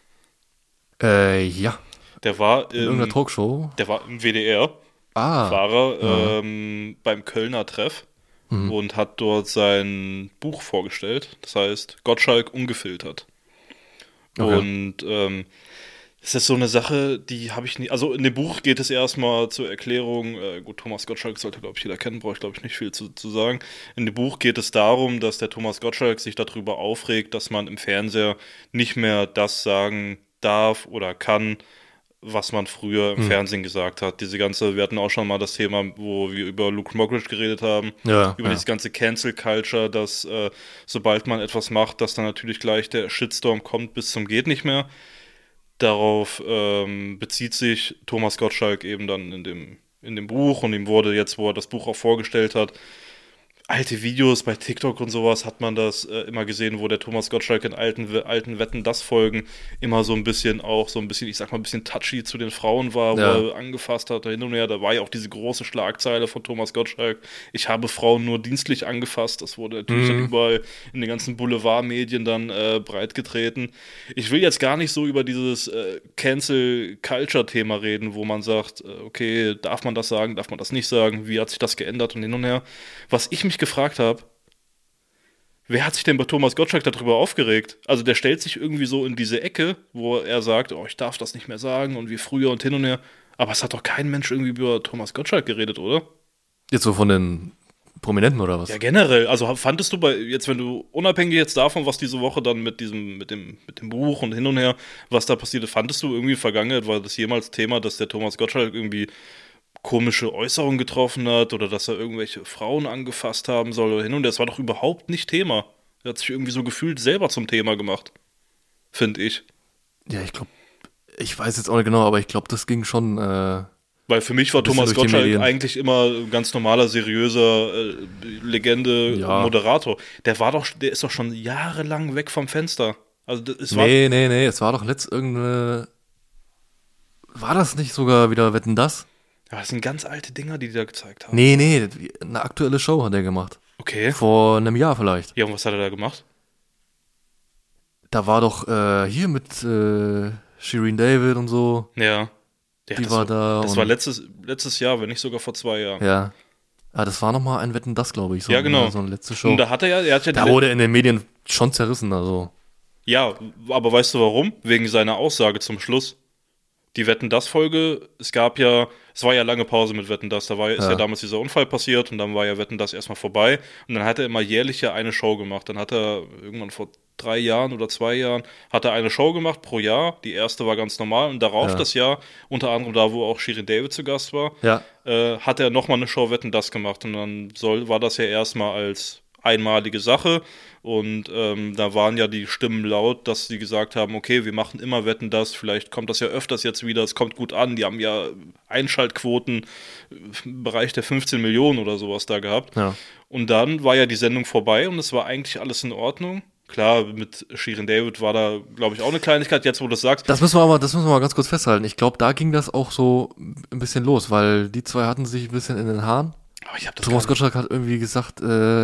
Ja, Der war in irgendeiner Talkshow. der war im WDR, war er beim Kölner Treff und hat dort sein Buch vorgestellt. Das heißt Gottschalk ungefiltert. Okay. Und es ist so eine Sache, die habe ich nie. Also in dem Buch geht es erstmal zur Erklärung. Gut, Thomas Gottschalk sollte, glaube ich, jeder kennen, brauche ich, glaube ich, nicht viel zu sagen. In dem Buch geht es darum, dass der Thomas Gottschalk sich darüber aufregt, dass man im Fernseher nicht mehr das sagen darf oder kann, was man früher im Fernsehen gesagt hat. Wir hatten auch schon mal das Thema, wo wir über Luke Mockridge geredet haben, Ja, über diese ganze Cancel Culture, dass sobald man etwas macht, dass dann natürlich gleich der Shitstorm kommt bis zum geht nicht mehr. Darauf bezieht sich Thomas Gottschalk eben dann in dem Buch und ihm wurde jetzt, wo er das Buch auch vorgestellt hat, alte Videos bei TikTok und sowas hat man das immer gesehen, wo der Thomas Gottschalk in alten Wetten, das Folgen immer so ein bisschen, ich sag mal, ein bisschen touchy zu den Frauen war, Ja. wo er angefasst hat, hin und her. Da war ja auch diese große Schlagzeile von Thomas Gottschalk: Ich habe Frauen nur dienstlich angefasst. Das wurde natürlich dann überall in den ganzen Boulevardmedien dann breitgetreten. Ich will jetzt gar nicht so über dieses Cancel-Culture-Thema reden, wo man sagt, okay, darf man das sagen, darf man das nicht sagen, wie hat sich das geändert und hin und her. Was ich mich gefragt habe: Wer hat sich denn bei Thomas Gottschalk darüber aufgeregt? Also der stellt sich irgendwie so in diese Ecke, wo er sagt, oh, ich darf das nicht mehr sagen und wie früher und hin und her. Aber es hat doch kein Mensch irgendwie über Thomas Gottschalk geredet, oder? Jetzt so von den Prominenten oder was? Ja, generell. Also fandest du wenn du unabhängig jetzt davon, was diese Woche dann mit dem Buch und hin und her, was da passierte, fandest du irgendwie in der Vergangenheit, war das jemals Thema, dass der Thomas Gottschalk irgendwie komische Äußerungen getroffen hat oder dass er irgendwelche Frauen angefasst haben soll oder hin und her? Das war doch überhaupt nicht Thema. Er hat sich irgendwie so gefühlt selber zum Thema gemacht, finde ich. Ja, ich weiß jetzt auch nicht genau, aber ich glaube, das ging schon. Weil für mich war bisschen Thomas durch die Gottschalk Medien. eigentlich immer ein ganz normaler, seriöser Legende, Ja. Moderator. Der ist doch schon jahrelang weg vom Fenster. Also Nee, es war doch irgendeine. War das nicht sogar wieder Wetten, das? ja, das sind ganz alte Dinger, die da gezeigt haben. Nee, eine aktuelle Show hat er gemacht. Okay. Vor einem Jahr vielleicht. Ja, und was hat er da gemacht? Da war doch hier mit Shireen David und so. Ja. Ja, Die war da Das und- war letztes Jahr, wenn nicht sogar vor 2 Jahren. Ja. Ah, das war nochmal ein Wetten, das, glaube ich. So, Ja, genau. So eine letzte Show. Und da hat er hat ja Da wurde in den Medien schon zerrissen, also. Ja, aber weißt du warum? Wegen seiner Aussage zum Schluss. Die Wetten, das Folge, es war ja lange Pause mit Wetten, das, ist ja damals dieser Unfall passiert und dann war ja Wetten, das erstmal vorbei und dann hat er immer jährlich ja eine Show gemacht. Dann hat er irgendwann vor 3 Jahren oder 2 Jahren hat er eine Show gemacht pro Jahr. Die erste war ganz normal und darauf das Jahr, unter anderem da, wo auch Shirin David zu Gast war, Ja. hat er nochmal eine Show Wetten, das gemacht und dann war das ja erstmal als einmalige Sache und da waren ja die Stimmen laut, dass sie gesagt haben, okay, wir machen immer Wetten, das, vielleicht kommt das ja öfters jetzt wieder, es kommt gut an, die haben ja Einschaltquoten im Bereich der 15 Millionen oder sowas da gehabt. Ja. Und dann war ja die Sendung vorbei und es war eigentlich alles in Ordnung. Klar, mit Shirin David war da, glaube ich, auch eine Kleinigkeit, jetzt wo du das sagst. Das müssen wir mal ganz kurz festhalten. Ich glaube, da ging das auch so ein bisschen los, weil die zwei hatten sich ein bisschen in den Haaren. Aber ich habe das Thomas Gottschalk hat irgendwie gesagt,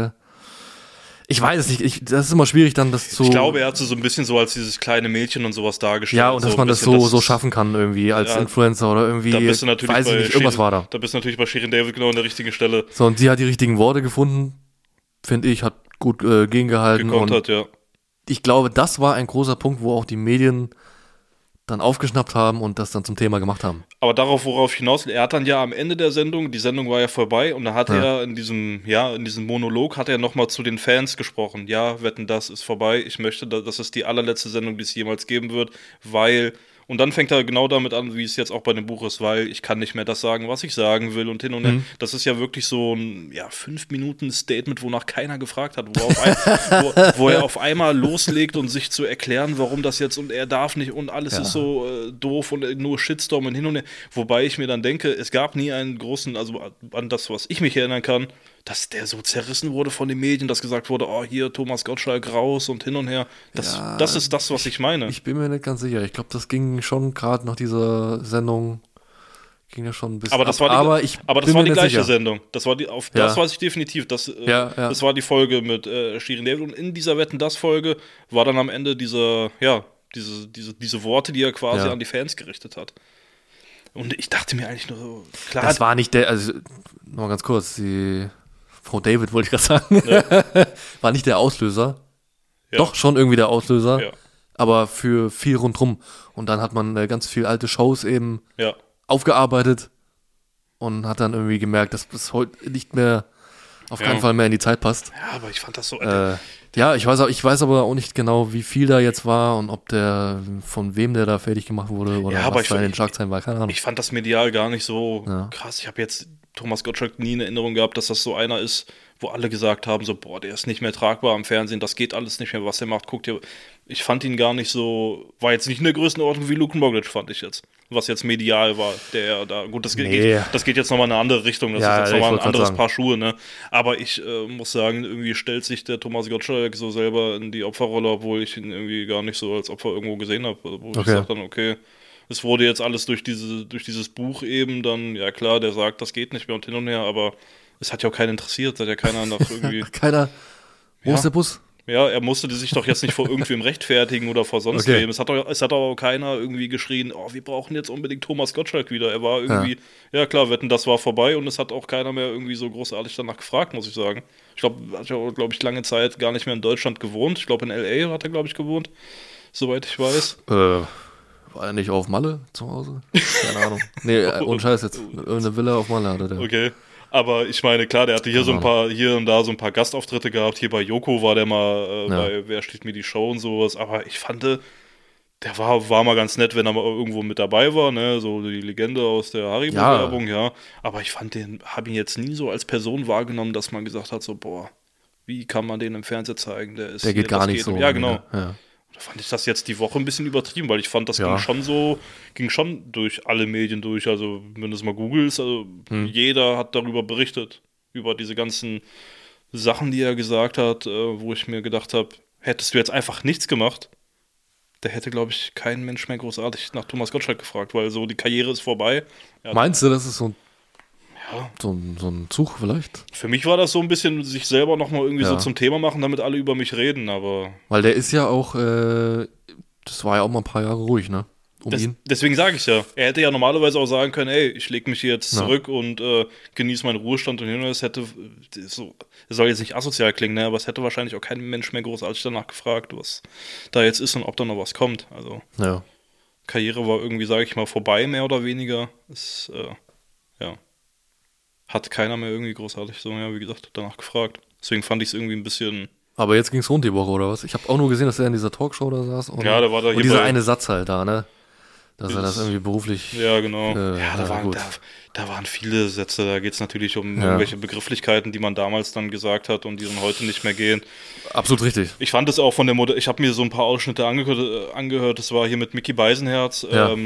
ich weiß es nicht, das ist immer schwierig dann, das zu... Ich glaube, er hat so ein bisschen so als dieses kleine Mädchen und sowas dargestellt. ja, und dass so man ein das bisschen, so schaffen kann irgendwie als Ja, Influencer oder irgendwie, Da bist du natürlich weiß ich nicht, irgendwas war da. Da bist du natürlich bei Shirin David genau an der richtigen Stelle So, und sie hat die richtigen Worte gefunden, finde ich, hat gut gegengehalten. Und gekontert, ja. ich glaube, das war ein großer Punkt, wo auch die Medien dann aufgeschnappt haben und das dann zum Thema gemacht haben. Aber worauf ich hinaus will, er hat dann ja am Ende der Sendung, die Sendung war ja vorbei und da hat er in diesem Monolog hat er nochmal zu den Fans gesprochen. Ja, Wetten, das ist vorbei. Ich möchte, das ist die allerletzte Sendung, die es jemals geben wird, weil... Und dann fängt er genau damit an, wie es jetzt auch bei dem Buch ist, weil ich kann nicht mehr das sagen, was ich sagen will und hin und her. Das ist ja wirklich so ein 5-Minuten-Statement, wonach keiner gefragt hat, wo er auf einmal loslegt und sich zu erklären, warum das jetzt und er darf nicht und alles ist so doof und nur Shitstorm und hin und her. Wobei ich mir dann denke, es gab nie einen großen, also an das, was ich mich erinnern kann, dass der so zerrissen wurde von den Medien, dass gesagt wurde, oh, hier Thomas Gottschalk raus und hin und her. Das ist das, was ich meine. Ich bin mir nicht ganz sicher. Ich glaube, das ging schon gerade nach dieser Sendung, ging ja schon ein bisschen Aber das ab, war bin mir die nicht gleiche sicher. Sendung. Das weiß ich definitiv. Das war die Folge mit Shirin David. Und in dieser Wetten, das Folge war dann am Ende diese Worte, die er quasi an die Fans gerichtet hat. Und ich dachte mir eigentlich nur so, klar. Das war nicht also nochmal ganz kurz, die Frau David wollte ich gerade sagen, war nicht der Auslöser. Ja. Doch, schon irgendwie der Auslöser, Ja. aber für viel rundrum. Und dann hat man ganz viel alte Shows eben Ja. aufgearbeitet und hat dann irgendwie gemerkt, dass das heute nicht mehr, auf keinen Fall mehr in die Zeit passt. Ja, aber ich fand das so. Ich weiß aber auch nicht genau, wie viel da jetzt war und ob von wem der da fertig gemacht wurde oder aber was da in den Schlagzeilen war, keine Ahnung. Ich fand das medial gar nicht so krass. Ich habe jetzt Thomas Gottschalk nie in Erinnerung gehabt, dass das so einer ist, wo alle gesagt haben, so, boah, der ist nicht mehr tragbar am Fernsehen, das geht alles nicht mehr, was er macht, guckt ihr. Ich fand ihn gar nicht so, war jetzt nicht in der Größenordnung wie Luke Mockridge, fand ich jetzt. Was jetzt medial war, der da, gut, das geht jetzt nochmal in eine andere Richtung, das ist jetzt nochmal ein anderes Paar Schuhe, ne? Aber ich muss sagen, irgendwie stellt sich der Thomas Gottschalk so selber in die Opferrolle, obwohl ich ihn irgendwie gar nicht so als Opfer irgendwo gesehen habe, wo ich sage dann, okay, es wurde jetzt alles durch dieses Buch eben dann, ja klar, der sagt, das geht nicht mehr und hin und her, aber es hat ja auch keinen interessiert, hat ja keiner nach irgendwie... Keiner, wo ist der Bus? Ja, er musste sich doch jetzt nicht vor irgendwem rechtfertigen oder vor sonst wem. Es hat auch keiner irgendwie geschrien, oh, wir brauchen jetzt unbedingt Thomas Gottschalk wieder. Er war irgendwie, ja klar, Wetten, das war vorbei und es hat auch keiner mehr irgendwie so großartig danach gefragt, muss ich sagen. Ich glaube, er hat ja, glaube ich, lange Zeit gar nicht mehr in Deutschland gewohnt. Ich glaube, in L.A. hat er, glaube ich, gewohnt, soweit ich weiß. War er nicht auf Malle zu Hause? Keine Ahnung. Nee, ohne Scheiß jetzt. Irgendeine Villa auf Malle hatte der. Okay. Aber ich meine, klar, der hatte hier und da so ein paar Gastauftritte gehabt. Hier bei Joko war der mal bei Wer stiehlt mir die Show und sowas. Aber ich fand, der war mal ganz nett, wenn er mal irgendwo mit dabei war, ne? So die Legende aus der Haribo-Werbung, ja. Aber ich habe ihn jetzt nie so als Person wahrgenommen, dass man gesagt hat, so, boah, wie kann man den im Fernsehen zeigen? Der geht gar nicht so. Ja, genau. Ja. Da fand ich das jetzt die Woche ein bisschen übertrieben, weil ich fand, das ging schon durch alle Medien durch. Also, wenn du es mal googelst, jeder hat darüber berichtet, über diese ganzen Sachen, die er gesagt hat, wo ich mir gedacht habe, hättest du jetzt einfach nichts gemacht, da hätte, glaube ich, kein Mensch mehr großartig nach Thomas Gottschalk gefragt, weil so die Karriere ist vorbei. Meinst du, das ist so ein Zug vielleicht? Für mich war das so ein bisschen sich selber nochmal irgendwie so zum Thema machen, damit alle über mich reden, aber... Weil der ist ja auch, das war ja auch mal ein paar Jahre ruhig, ne? Ihn. Deswegen sage ich ja, er hätte ja normalerweise auch sagen können, ey, ich lege mich hier jetzt zurück und genieße meinen Ruhestand und es soll jetzt nicht asozial klingen, ne? Aber es hätte wahrscheinlich auch kein Mensch mehr großartig danach gefragt, was da jetzt ist und ob da noch was kommt. Also Karriere war irgendwie, sage ich mal, vorbei, mehr oder weniger. Hat keiner mehr irgendwie großartig so, wie gesagt, danach gefragt. Deswegen fand ich es irgendwie ein bisschen... Aber jetzt ging es rund die Woche, oder was? Ich habe auch nur gesehen, dass er in dieser Talkshow da saß. Und, der war da hier dieser eine Satz halt da, ne? Dass er das irgendwie beruflich... Ja, genau. Da waren viele Sätze, da geht es natürlich um irgendwelche Begrifflichkeiten, die man damals dann gesagt hat und die dann heute nicht mehr gehen. Absolut richtig. Ich fand es auch von der ich habe mir so ein paar Ausschnitte angehört, das war hier mit Micky Beisenherz.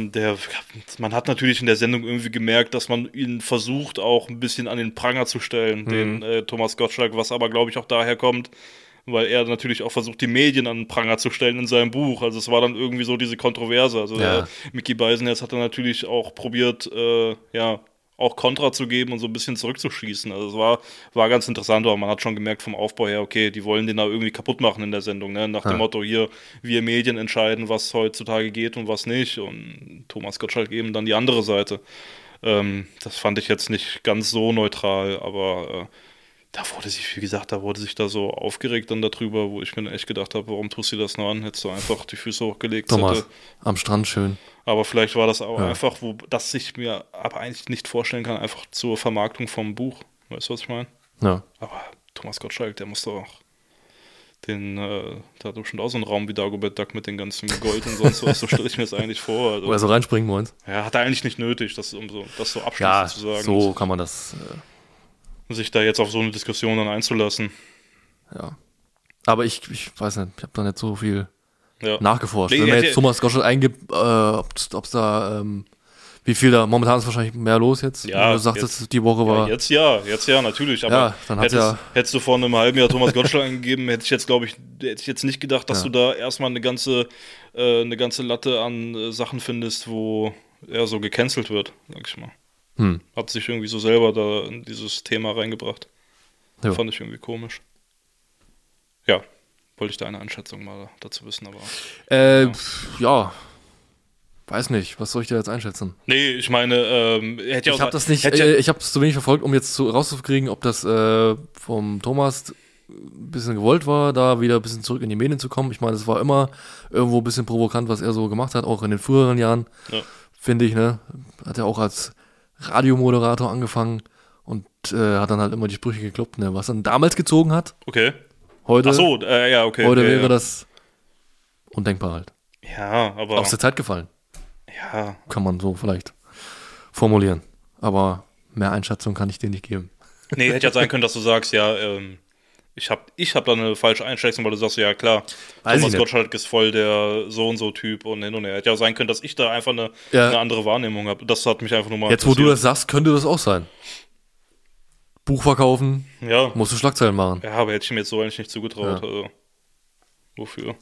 Man hat natürlich in der Sendung irgendwie gemerkt, dass man ihn versucht, auch ein bisschen an den Pranger zu stellen, den Thomas Gottschalk, was aber, glaube ich, auch daher kommt, weil er natürlich auch versucht, die Medien an den Pranger zu stellen in seinem Buch. Also es war dann irgendwie so diese Kontroverse. Also Micky Beisenherz hat dann natürlich auch probiert, auch Kontra zu geben und so ein bisschen zurückzuschießen. Also es war ganz interessant, aber man hat schon gemerkt vom Aufbau her, okay, die wollen den da irgendwie kaputt machen in der Sendung, ne? Nach dem Motto, hier, wir Medien entscheiden, was heutzutage geht und was nicht. Und Thomas Gottschalk eben dann die andere Seite. Das fand ich jetzt nicht ganz so neutral, aber da wurde sich da so aufgeregt dann darüber, wo ich mir dann echt gedacht habe, warum tust du das noch an? Hättest du einfach die Füße hochgelegt. Thomas, am Strand schön. Aber vielleicht war das auch einfach, das ich mir aber eigentlich nicht vorstellen kann, einfach zur Vermarktung vom Buch. Weißt du, was ich meine? Ja. Aber Thomas Gottschalk, der muss doch da hat bestimmt auch so einen Raum wie Dagobert Duck mit den ganzen Gold und sonst was, so stelle ich mir das eigentlich vor. Also, wo er so reinspringen meinst? Ja, hat er eigentlich nicht nötig, das so abschließend zu sagen. So kann man das... sich da jetzt auf so eine Diskussion dann einzulassen. Ja. Aber ich weiß nicht, ich habe da nicht so viel nachgeforscht. Wenn man jetzt Thomas Gottschalk eingibt, ob es da, wie viel da, momentan ist wahrscheinlich mehr los jetzt. Ja, du sagst, die Woche war... Jetzt ja, natürlich. Aber dann hättest du vor einem halben Jahr Thomas Gottschalk eingegeben, hätte ich jetzt nicht gedacht, dass du da erstmal eine ganze Latte an Sachen findest, wo er so gecancelt wird, sag ich mal. Hat sich irgendwie so selber da in dieses Thema reingebracht. Ja. Fand ich irgendwie komisch. Ja, wollte ich deine Einschätzung mal dazu wissen, aber. Ja. Weiß nicht, was soll ich da jetzt einschätzen? Nee, ich meine, hätte ja auch. Ich habe das nicht, hätte ja, ich habe es zu wenig verfolgt, um jetzt rauszukriegen, ob das vom Thomas ein bisschen gewollt war, da wieder ein bisschen zurück in die Medien zu kommen. Ich meine, es war immer irgendwo ein bisschen provokant, was er so gemacht hat, auch in den früheren Jahren, finde ich, ne? Hat er auch als Radiomoderator angefangen und hat dann halt immer die Sprüche gekloppt, ne? Was er damals gezogen hat. Okay. Heute, Ach so, ja, okay. heute okay, wäre ja. das undenkbar halt. Ja, aber. Aus der Zeit gefallen, Ja, kann man so vielleicht formulieren. Aber mehr Einschätzung kann ich dir nicht geben. nee, hätte ja sein können, dass du sagst, ja, ich hab da eine falsche Einschätzung, weil du sagst, ja klar, Weiß ich Thomas nicht. Gottschalk ist voll der so und so Typ und hin und her. Hätte ja auch sein können, dass ich da einfach eine andere Wahrnehmung habe. Das hat mich einfach nur mal Jetzt, wo du das sagst, könnte das auch sein. Buch verkaufen, Ja, musst du Schlagzeilen machen. ja, aber hätte ich mir jetzt so eigentlich nicht zugetraut. Ja. Also, wofür?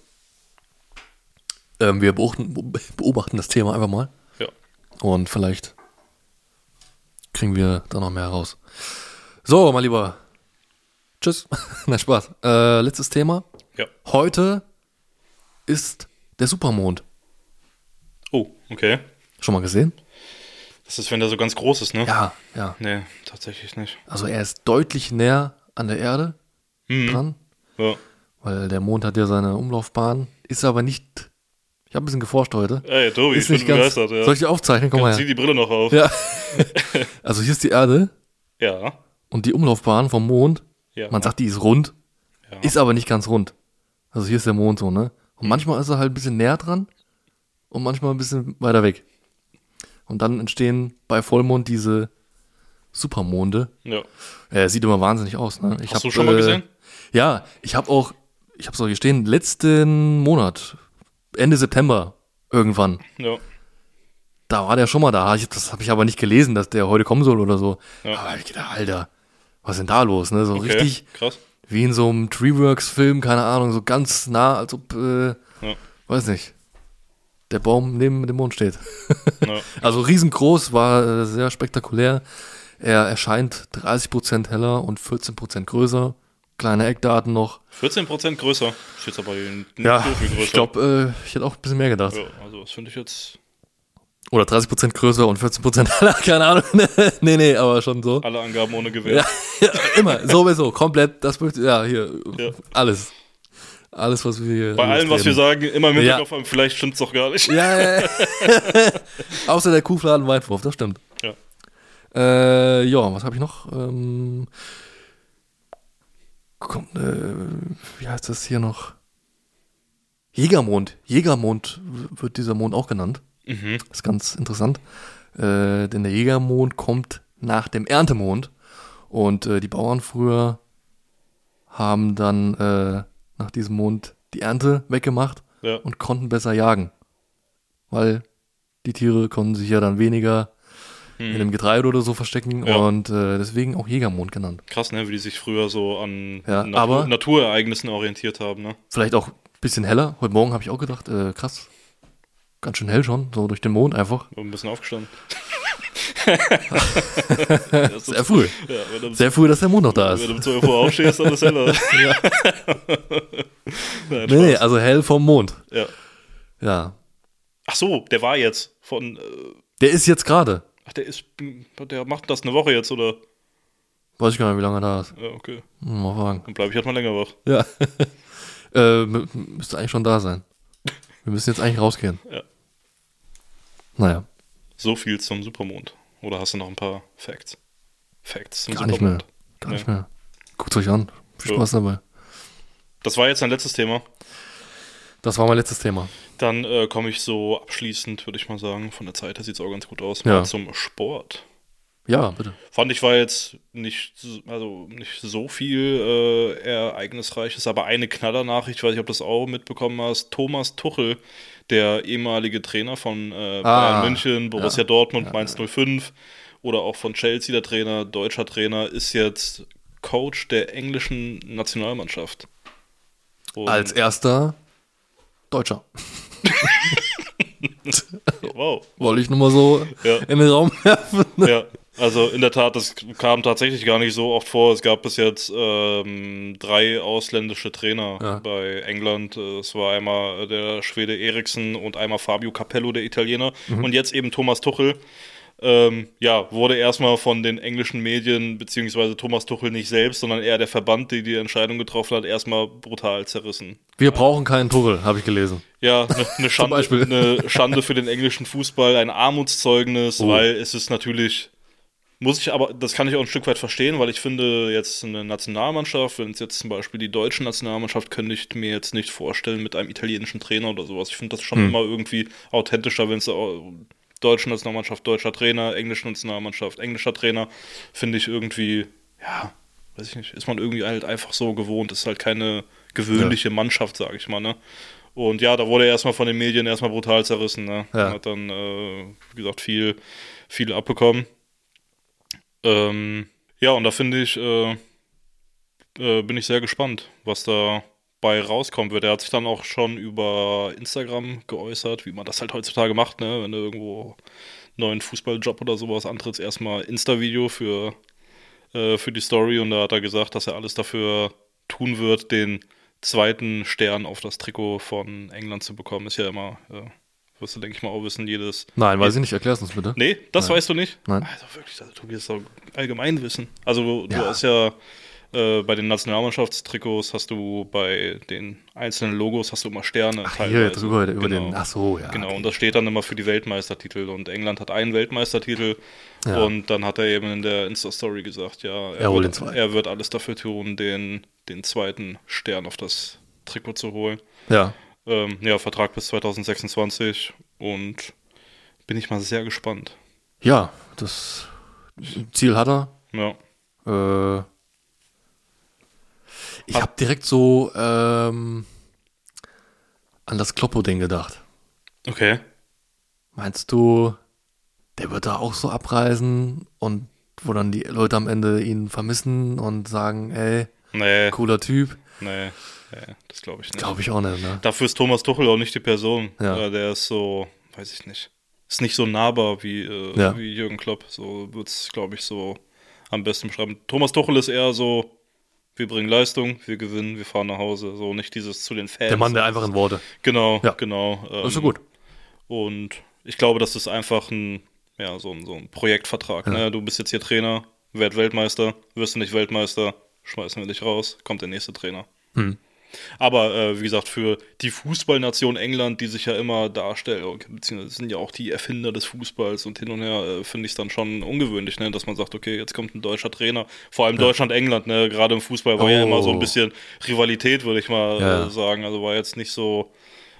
Wir beobachten das Thema einfach mal. Ja. Und vielleicht kriegen wir da noch mehr raus. So, mein Lieber. Tschüss. Na, Spaß. Letztes Thema. Ja. Heute ist der Supermond. Oh, okay. Schon mal gesehen? Das ist, wenn der so ganz groß ist, ne? Ja, ja. Nee, tatsächlich nicht. Also er ist deutlich näher an der Erde dran, Ja. weil der Mond hat ja seine Umlaufbahn, ist aber nicht. Ich habe ein bisschen geforscht heute. Ey, Tobi, ich Ist bin nicht ganz. begeistert. Ja. Soll ich dir aufzeichnen? Komm mal Zieh her. die Brille noch auf. Ja. Also hier ist die Erde Ja. und die Umlaufbahn vom Mond. Ja. Man sagt, die ist rund, Ja. ist aber nicht ganz rund. Also hier ist der Mond so, ne? Und manchmal ist er halt ein bisschen näher dran und manchmal ein bisschen weiter weg. Und dann entstehen bei Vollmond diese Supermonde. Ja. Sieht immer wahnsinnig aus, ne? Hast du schon mal gesehen? Ja, ich habe auch hier stehen, letzten Monat, Ende September irgendwann. Ja. Da war der schon mal da. Das habe ich aber nicht gelesen, dass der heute kommen soll oder so. Ja. Aber ich gedacht, Alter, was ist denn da los? Ne? So Okay. richtig Krass. wie in so einem Treeworks-Film, keine Ahnung, so ganz nah, als ob, Ja. weiß nicht, der Baum neben dem Mond steht. Ja. Also riesengroß, war sehr spektakulär. Er erscheint 30% heller und 14% größer. Kleine Eckdaten noch. 14% größer. Ist jetzt aber nicht Ja, so viel größer. ich glaube, ich hätte auch ein bisschen mehr gedacht. Ja, also das finde ich jetzt Oder 30% größer und 14% heller, keine Ahnung. nee, aber schon so. alle Angaben ohne Gewehr. Ja, immer, sowieso, komplett, das möchte, ja, hier, Ja. alles. Alles, was wir hier Bei allem, was wir sagen, immer im Ja. Hinterkopf haben, vielleicht stimmt's doch gar nicht. Ja. Außer der Kuhfladen-Weinwurf, das stimmt. Ja. Ja, was habe ich noch? Wie heißt das hier noch? Jägermond. Jägermond wird dieser Mond auch genannt. Mhm. Das ist ganz interessant. Denn der Jägermond kommt nach dem Erntemond. Und die Bauern früher haben dann nach diesem Mond die Ernte weggemacht Ja. und konnten besser jagen. Weil die Tiere konnten sich ja dann weniger in dem Getreide oder so verstecken Ja. und deswegen auch Jägermond genannt. Krass, ne, wie die sich früher so an Ja, aber- Naturereignissen orientiert haben, ne? Vielleicht auch ein bisschen heller. Heute Morgen habe ich auch gedacht, krass, ganz schön hell schon, so durch den Mond einfach. Bin ein bisschen aufgestanden. Sehr früh. Ja, wenn du, Sehr früh, dass der Mond noch da wenn ist. du um 12 Uhr aufstehst, dann ist heller. Nein, Nee, Spaß. also hell vom Mond. Ja. Ja. Ach so, der war jetzt von. Der ist jetzt gerade. Ach, der macht das eine Woche jetzt, oder? Weiß ich gar nicht, wie lange er da ist. Ja, okay. Mal fragen. Dann bleibe ich halt mal länger wach. Ja. Müsste eigentlich schon da sein. Wir müssen jetzt eigentlich rausgehen. Ja. Naja, So viel zum Supermond. Oder hast du noch ein paar Facts? Facts zum gar nicht mehr. Supermond. Gar nicht mehr. Guckt euch an. Viel Spaß dabei. Das war jetzt ein letztes Thema. Das war mein letztes Thema. Dann komme ich so abschließend, würde ich mal sagen, von der Zeit her sieht es auch ganz gut aus, Ja. mal zum Sport. Ja, bitte. Fand ich war jetzt nicht so viel Ereignisreiches, aber eine Knallernachricht, ich weiß nicht, ob du das auch mitbekommen hast. Thomas Tuchel, der ehemalige Trainer von Bayern München, Borussia Dortmund, Mainz 05 oder auch von Chelsea, der Trainer, deutscher Trainer, ist jetzt Coach der englischen Nationalmannschaft. Und Als erster Deutscher. wow. Wollte ich nur mal so Ja. in den Raum werfen. Ja, Also in der Tat, das kam tatsächlich gar nicht so oft vor. Es gab bis jetzt 3 ausländische Trainer bei England. Es war einmal der Schwede Eriksen und einmal Fabio Capello, der Italiener. Und jetzt eben Thomas Tuchel. Wurde erstmal von den englischen Medien, beziehungsweise Thomas Tuchel nicht selbst, sondern eher der Verband, die Entscheidung getroffen hat, erstmal brutal zerrissen. Wir brauchen keinen Tuchel, habe ich gelesen. Ja, eine Schande für den englischen Fußball, ein Armutszeugnis, weil es ist natürlich, das kann ich auch ein Stück weit verstehen, weil ich finde, jetzt eine Nationalmannschaft, wenn es jetzt zum Beispiel die deutsche Nationalmannschaft, könnte ich mir jetzt nicht vorstellen mit einem italienischen Trainer oder sowas. Ich finde das schon immer irgendwie authentischer, wenn es deutsche Nationalmannschaft, deutscher Trainer, englische Nationalmannschaft, englischer Trainer, finde ich irgendwie, weiß ich nicht, ist man irgendwie halt einfach so gewohnt, ist halt keine gewöhnliche Mannschaft, sage ich mal, ne? Und ja, da wurde er erstmal von den Medien erstmal brutal zerrissen, ne? Ja. Hat dann, wie gesagt, viel abbekommen. Und da finde ich, bin ich sehr gespannt, was da bei rauskommen wird. Er hat sich dann auch schon über Instagram geäußert, wie man das halt heutzutage macht, ne? Wenn du irgendwo einen neuen Fußballjob oder sowas antrittst, erstmal Insta-Video für die Story, und da hat er gesagt, dass er alles dafür tun wird, den 2. Stern auf das Trikot von England zu bekommen. Ist ja immer, wirst du, denke ich mal, auch wissen, Nein, weiß ich nicht, erklär's uns bitte. Nee, das weißt du nicht? Nein. Also wirklich, du wirst doch allgemein wissen. Also du hast ja bei den Nationalmannschaftstrikots hast du bei den einzelnen Logos hast du immer Sterne. Hier drüber über den. Ach so, ja. Genau, okay. Und das steht dann immer für die Weltmeistertitel. Und England hat einen Weltmeistertitel. Ja. Und dann hat er eben in der Insta-Story gesagt, er wird alles dafür tun, den 2. Stern auf das Trikot zu holen. Ja. Vertrag bis 2026. Und bin ich mal sehr gespannt. Ja, das Ziel hat er. Ja. Ich habe direkt so an das Kloppo-Ding gedacht. Okay. Meinst du, der wird da auch so abreisen und wo dann die Leute am Ende ihn vermissen und sagen, ey, cooler Typ? Nee, das glaube ich nicht. Glaube ich auch nicht, ne? Dafür ist Thomas Tuchel auch nicht die Person. Ja. Der ist so, weiß ich nicht, ist nicht so nahbar wie Jürgen Klopp. So wird es, glaube ich, so am besten beschreiben. Thomas Tuchel ist eher so, wir bringen Leistung, wir gewinnen, wir fahren nach Hause. So nicht dieses zu den Fans. Der Mann der einfachen Worte. Genau, ja. genau. Das ist so gut. Und ich glaube, das ist einfach so ein Projektvertrag. Ja. Ne? Du bist jetzt hier Trainer, werd Weltmeister, wirst du nicht Weltmeister, schmeißen wir dich raus, kommt der nächste Trainer. Aber wie gesagt, für die Fußballnation England, die sich ja immer darstellt, beziehungsweise sind ja auch die Erfinder des Fußballs und hin und her, finde ich es dann schon ungewöhnlich, ne, dass man sagt, okay, jetzt kommt ein deutscher Trainer. Vor allem Deutschland-England, ne, gerade im Fußball war ja immer so ein bisschen Rivalität, würde ich mal sagen. Also war jetzt nicht so,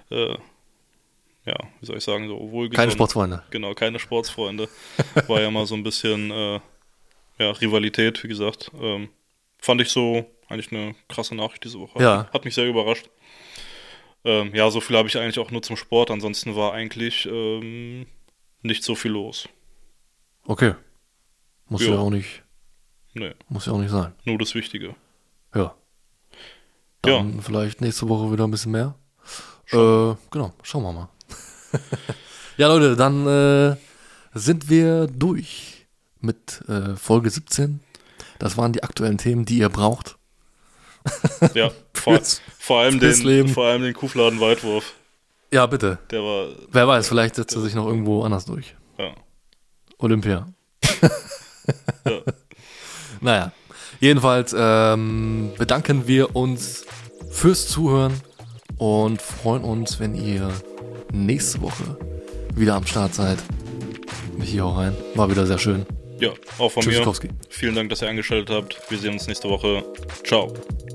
wie soll ich sagen, so wohlgesonnen. Keine Sportsfreunde. Genau, keine Sportsfreunde. War ja mal so ein bisschen Rivalität, wie gesagt. Fand ich so eigentlich eine krasse Nachricht diese Woche. Ja. Hat mich sehr überrascht. So viel habe ich eigentlich auch nur zum Sport. Ansonsten war eigentlich nicht so viel los. Okay. Muss ja auch nicht. Nee. Muss ja auch nicht sein. Nur das Wichtige. Ja. Dann vielleicht nächste Woche wieder ein bisschen mehr. Genau, schauen wir mal. Ja, Leute, dann sind wir durch mit Folge 17. Das waren die aktuellen Themen, die ihr braucht. Ja, vor allem den Kuhfladen-Weitwurf. Ja, bitte. Der war. Wer weiß, vielleicht setzt er sich noch irgendwo anders durch. Ja. Olympia. Ja. Naja, jedenfalls bedanken wir uns fürs Zuhören und freuen uns, wenn ihr nächste Woche wieder am Start seid. Mich hier auch rein. War wieder sehr schön. Ja, auch von Tschüss, mir. Vielen Dank, dass ihr eingeschaltet habt. Wir sehen uns nächste Woche. Ciao.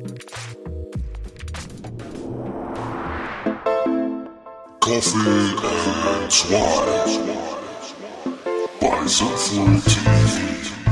Coffee and Swine by Sinful TV.